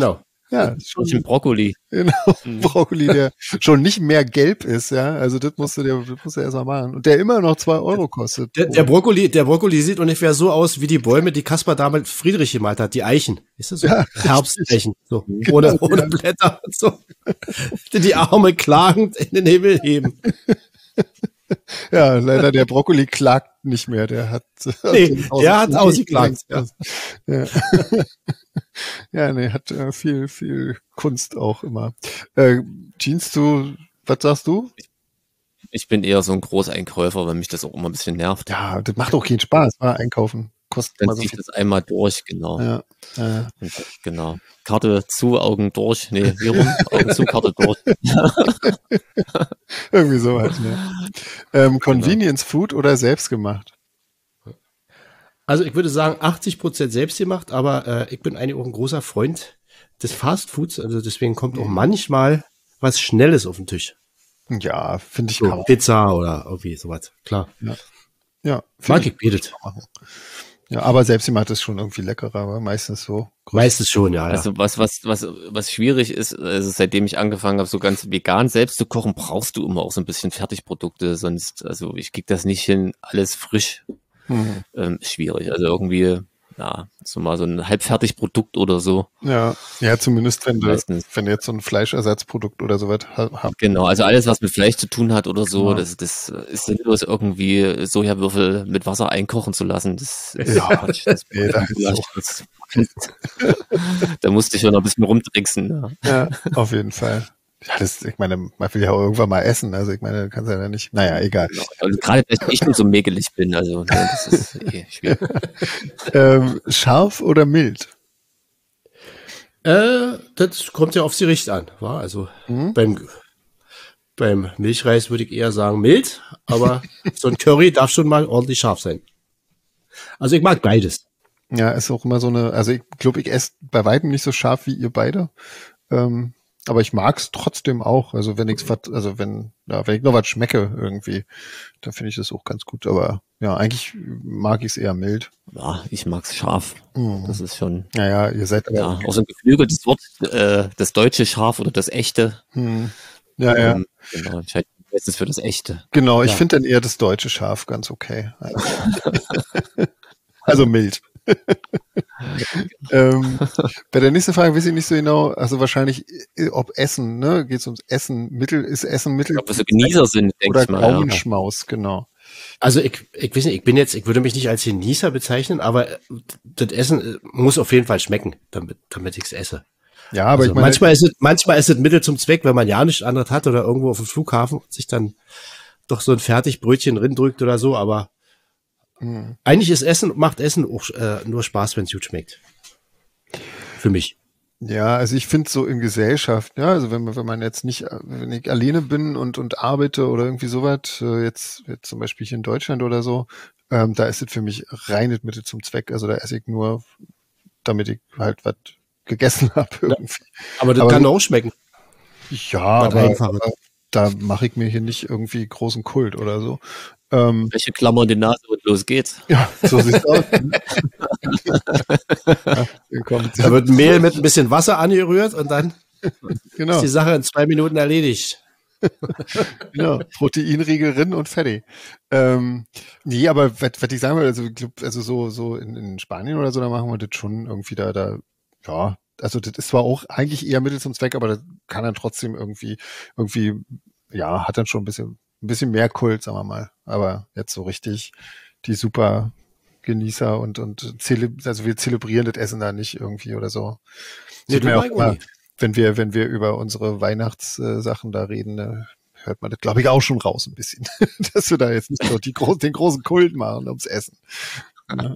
Ja, schon ein Brokkoli. Genau, mhm. Brokkoli, der schon nicht mehr gelb ist, ja. Also das musst du dir, das musst du erst mal machen. Und der immer noch zwei Euro kostet. Der, der Brokkoli, der Brokkoli sieht ungefähr so aus wie die Bäume, die Kaspar damals Friedrich gemalt hat, die Eichen. Ist das so? Ja, Herbsteichen. So. Genau, ohne, ohne ja. Blätter und so. Die die Arme klagend in den Himmel heben. Ja, leider der Brokkoli klagt nicht mehr. Der hat, nee, der hat ausgeklagt. Ja. Ja. Ja, nee, hat äh, viel, viel Kunst auch immer. Äh, Jeans, du, was sagst du? Ich bin eher so ein Großeinkäufer, weil mich das auch immer ein bisschen nervt. Ja, das macht auch keinen Spaß, wa? Einkaufen. Kostet Dann mal so ziehe ich viel. das einmal durch, genau. Ja, ja. Genau. Karte zu, Augen durch. Nee, wie rum? Augen zu, Karte durch. Irgendwie sowas, ne? Ähm, Convenience genau. Food oder selbstgemacht? Also ich würde sagen achtzig Prozent selbst gemacht, aber äh, ich bin eigentlich auch ein großer Freund des Fast Foods, also deswegen kommt auch manchmal was Schnelles auf den Tisch. Ja, finde ich so, auch. Pizza oder irgendwie sowas, klar. Ja, ja mag ich bietet. Ja, aber selbstgemacht ist schon irgendwie leckerer, aber meistens so. Meistens schon, ja. Also ja. was, was, was, was schwierig ist, also seitdem ich angefangen habe, so ganz vegan selbst zu kochen, brauchst du immer auch so ein bisschen Fertigprodukte, sonst, also ich krieg das nicht hin, alles frisch. Hm. Ähm, schwierig. Also irgendwie, ja, so mal so ein Halbfertigprodukt oder so. Ja, ja, zumindest wenn du, wenn du jetzt so ein Fleischersatzprodukt oder sowas hast. Genau, also alles, was mit Fleisch zu tun hat oder so, ja. das, das ist sinnlos, irgendwie Sojawürfel mit Wasser einkochen zu lassen. Das ist ja, Quatsch. Das nee, das das, da musste ich schon noch ein bisschen rumtricksen. Ja, ja auf jeden Fall. Ja, das, ich meine, man will ja auch irgendwann mal essen, also ich meine, du kannst ja nicht, naja, egal. Also gerade, dass ich nicht so mägelig bin, also ne, das ist eh schwierig. ähm, scharf oder mild? Äh, das kommt ja aufs Gericht an, war also mhm. beim, beim Milchreis würde ich eher sagen mild, aber so ein Curry darf schon mal ordentlich scharf sein. Also ich mag beides. Ja, ist auch immer so eine, also ich glaube, ich esse bei weitem nicht so scharf wie ihr beide. Ähm, Aber ich mag's trotzdem auch. Also wenn ich's, also wenn, ja, wenn ich noch was schmecke irgendwie, dann finde ich das auch ganz gut. Aber ja, eigentlich mag ich es eher mild. Ja, ich mag's scharf. Mhm. Das ist schon. Naja, ihr seid aber. Ja, auch so ein geflügeltes Wort, äh, das deutsche Scharf oder das echte. Mhm. Ja, ja. Ähm, genau, ich halte meistens für das echte. Genau, ich ja. finde dann eher das deutsche Scharf ganz okay. Also, also mild. ähm, bei der nächsten Frage weiß ich nicht so genau, also wahrscheinlich, ob Essen, ne, geht es ums Essen, Mittel, ist Essen Mittel? Ich glaube, so Genießer sind, denke ich mal. Oder Gaumenschmaus, ja. Genau. Also ich, ich weiß nicht, ich bin jetzt, ich würde mich nicht als Genießer bezeichnen, aber das Essen muss auf jeden Fall schmecken, damit, damit ich es esse. Ja, aber also ich meine, manchmal ist es, manchmal ist es Mittel zum Zweck, wenn man ja nichts anderes hat oder irgendwo auf dem Flughafen und sich dann doch so ein Fertigbrötchen drückt oder so, aber Mhm. eigentlich ist Essen, macht Essen auch äh, nur Spaß, wenn es gut schmeckt. Für mich. Ja, also ich finde so in Gesellschaft, ja, also wenn man, wenn man jetzt nicht, wenn ich alleine bin und, und arbeite oder irgendwie sowas, äh, jetzt, jetzt zum Beispiel hier in Deutschland oder so, ähm, da ist es für mich reines Mittel zum Zweck. Also da esse ich nur, damit ich halt was gegessen habe irgendwie. Ja, aber das aber kann auch schmecken. Ja, aber, aber da mache ich mir hier nicht irgendwie großen Kult oder so. Ähm, Welche Klammer in die Nase und los geht's. Ja, so sieht's aus. Ja, da wird Mehl mit ein bisschen Wasser angerührt und dann genau. ist die Sache in zwei Minuten erledigt. Genau, Proteinriegel rin und fertig. Ähm, nee, aber was ich sagen will, also, also so, so in, in Spanien oder so, da machen wir das schon irgendwie da, da, ja, also das ist zwar auch eigentlich eher Mittel zum Zweck, aber das kann dann trotzdem irgendwie, irgendwie, ja, hat dann schon ein bisschen ein bisschen mehr Kult, sagen wir mal. Aber jetzt so richtig die super Genießer und, und zele also wir zelebrieren das Essen da nicht irgendwie oder so. Nee, mir auch immer, wenn wir, wenn wir über unsere Weihnachtssachen da reden, ne, hört man das, glaube ich, auch schon raus ein bisschen. Dass wir da jetzt nicht so die groß, den großen Kult machen ums Essen. Ja.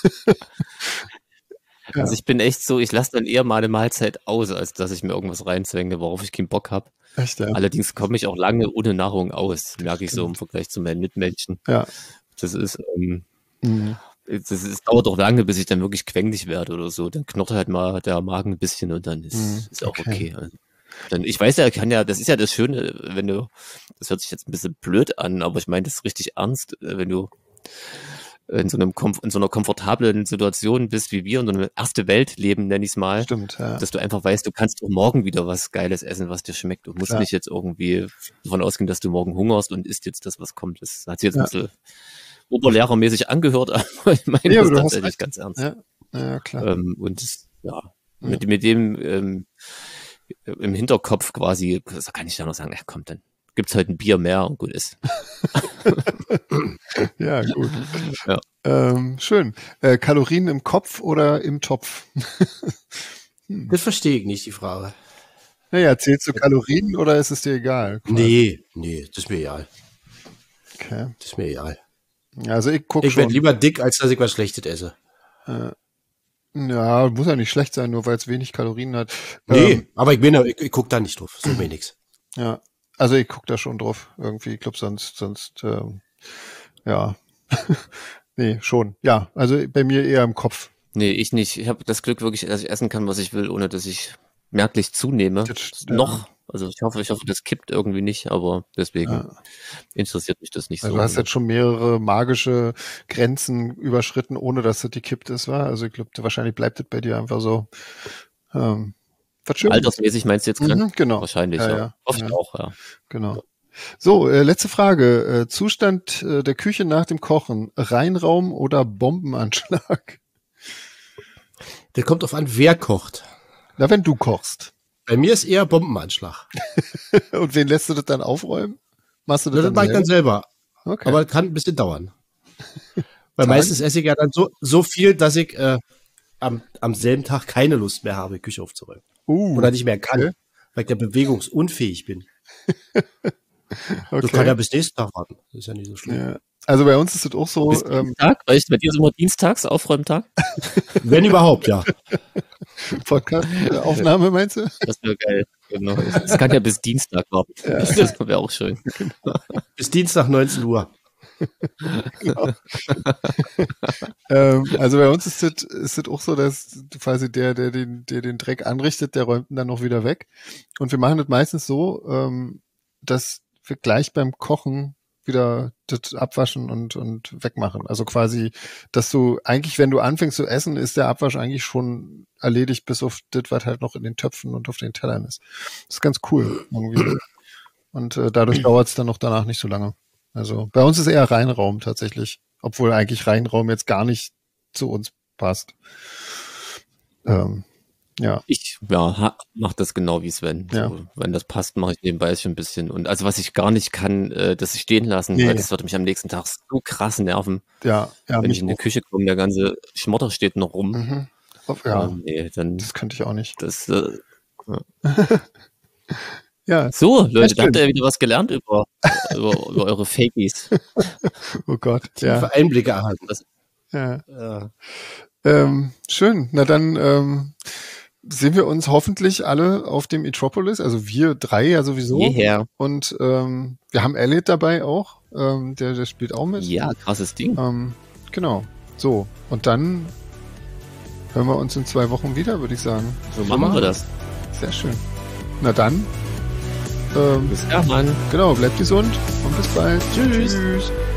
Also ich bin echt so, ich lasse dann eher mal eine Mahlzeit aus, als dass ich mir irgendwas reinzwänge, worauf ich keinen Bock habe. Echt, ja. Allerdings komme ich auch lange ohne Nahrung aus, merke ich so im Vergleich zu meinen Mitmenschen. Ja. Das ist, ähm, mhm. das ist, es dauert auch lange, bis ich dann wirklich quengelig werde oder so. Dann knurrt halt mal der Magen ein bisschen und dann ist, mhm. ist auch okay. okay. Also, dann, ich weiß ja, kann ja, das ist ja das Schöne, wenn du, das hört sich jetzt ein bisschen blöd an, aber ich meine das richtig ernst, wenn du in so einem in so einer komfortablen Situation bist wie wir, in so einem erste Welt leben, nenne ich es mal. Stimmt, ja. Dass du einfach weißt, du kannst auch morgen wieder was Geiles essen, was dir schmeckt. Du musst ja. nicht jetzt irgendwie davon ausgehen, dass du morgen hungerst und isst jetzt das, was kommt. Das hat sich jetzt ja. ein bisschen oberlehrermäßig angehört, aber ich meine ja, das tatsächlich ganz ernst. Ja, ja klar. Ähm, und das, ja, ja, mit, mit dem ähm, im Hinterkopf quasi, so kann ich da noch sagen, ja komm, dann gibt's halt ein Bier mehr und gut ist. Ja, gut. Ja. Ähm, schön. Äh, Kalorien im Kopf oder im Topf? hm. Das verstehe ich nicht, die Frage. Naja, zählst du Kalorien oder ist es dir egal? Quasi? Nee, nee, das ist mir egal. Okay. Das ist mir egal. Also ich gucke Ich werde lieber dick, als dass ich was Schlechtes esse. Äh, ja, muss ja nicht schlecht sein, nur weil es wenig Kalorien hat. Nee, ähm, aber ich bin ich, ich gucke da nicht drauf, so mir nix. Ja, also ich gucke da schon drauf irgendwie. Ich glaube, sonst, sonst, ähm, ja. Nee, schon. Ja, also bei mir eher im Kopf. Nee, ich nicht. Ich habe das Glück wirklich, dass ich essen kann, was ich will, ohne dass ich merklich zunehme. Das, noch. Also ich hoffe, ich hoffe, das kippt irgendwie nicht, aber deswegen ja. interessiert mich das nicht also so. Du hast jetzt schon mehrere magische Grenzen überschritten, ohne dass das die kippt ist, war. Also ich glaube, wahrscheinlich bleibt es bei dir einfach so. Ähm, Altersmäßig meinst du jetzt mhm, genau. Wahrscheinlich, ja. ja. ja. Oft ja. auch, ja. Genau. So, äh, letzte Frage. Äh, Zustand äh, der Küche nach dem Kochen. Reinraum oder Bombenanschlag? Der kommt auf an, wer kocht. Na, wenn du kochst. Bei mir ist eher Bombenanschlag. Und wen lässt du das dann aufräumen? Machst du das, das dann mache ich dann selber. Okay. Aber kann ein bisschen dauern. Weil meistens esse ich ja dann so, so viel, dass ich äh, am, am selben Tag keine Lust mehr habe, Küche aufzuräumen. Uh, Oder nicht mehr kann, okay. weil ich ja bewegungsunfähig bin. Okay. Du kannst ja bis nächsten Tag warten. Das ist ja nicht so schlimm. Ja. Also bei uns ist es auch so. Bis ähm, Dienstag? Weißt du, bei dir ist immer Dienstags, Aufräumtag? Wenn überhaupt, ja. Podcast-Aufnahme meinst du? Das wäre geil. Genau. Das kann ja bis Dienstag warten. Ja. Das wäre auch schön. Genau. Bis Dienstag neunzehn Uhr. Genau. ähm, also bei uns ist es ist das auch so, dass quasi der, der den, der den Dreck anrichtet, der räumt ihn dann noch wieder weg. Und wir machen das meistens so, ähm, dass wir gleich beim Kochen wieder das abwaschen und, und wegmachen. Also quasi, dass du eigentlich, wenn du anfängst zu essen, ist der Abwasch eigentlich schon erledigt, bis auf das, was halt noch in den Töpfen und auf den Tellern ist. Das ist ganz cool irgendwie. Und äh, dadurch dauert es dann noch danach nicht so lange. Also bei uns ist eher Reinraum tatsächlich, obwohl eigentlich Reinraum jetzt gar nicht zu uns passt. Ähm, ja. Ich ja, mache das genau wie Sven. Ja. So, wenn das passt, mache ich nebenbei schon ein bisschen. Und also was ich gar nicht kann, äh, das stehen lassen, Nee. weil das würde mich am nächsten Tag so krass nerven. Ja, ja, wenn mich ich in die auch. Küche komme, der ganze Schmotter steht noch rum. Mhm. Ja, Ähm, nee, dann das könnte ich auch nicht. das. Äh, Ja, so, Leute, da schön. habt ihr wieder was gelernt über, über, über eure Fakies. oh Gott. Ja, Tiefe Einblicke erhalten. Das, ja. äh, Ähm, schön. Na dann ähm, sehen wir uns hoffentlich alle auf dem Etropolis, also wir drei ja sowieso. Jeher. Und ähm, wir haben Elliot dabei auch, ähm, der, der spielt auch mit. Ja, krasses Ding. Ähm, genau. So, und dann hören wir uns in zwei Wochen wieder, würde ich sagen. So machen wir das. Sehr schön. Na dann. Ähm, Bis dann, Mann. genau, bleibt gesund und bis bald. Tschüss. Tschüss.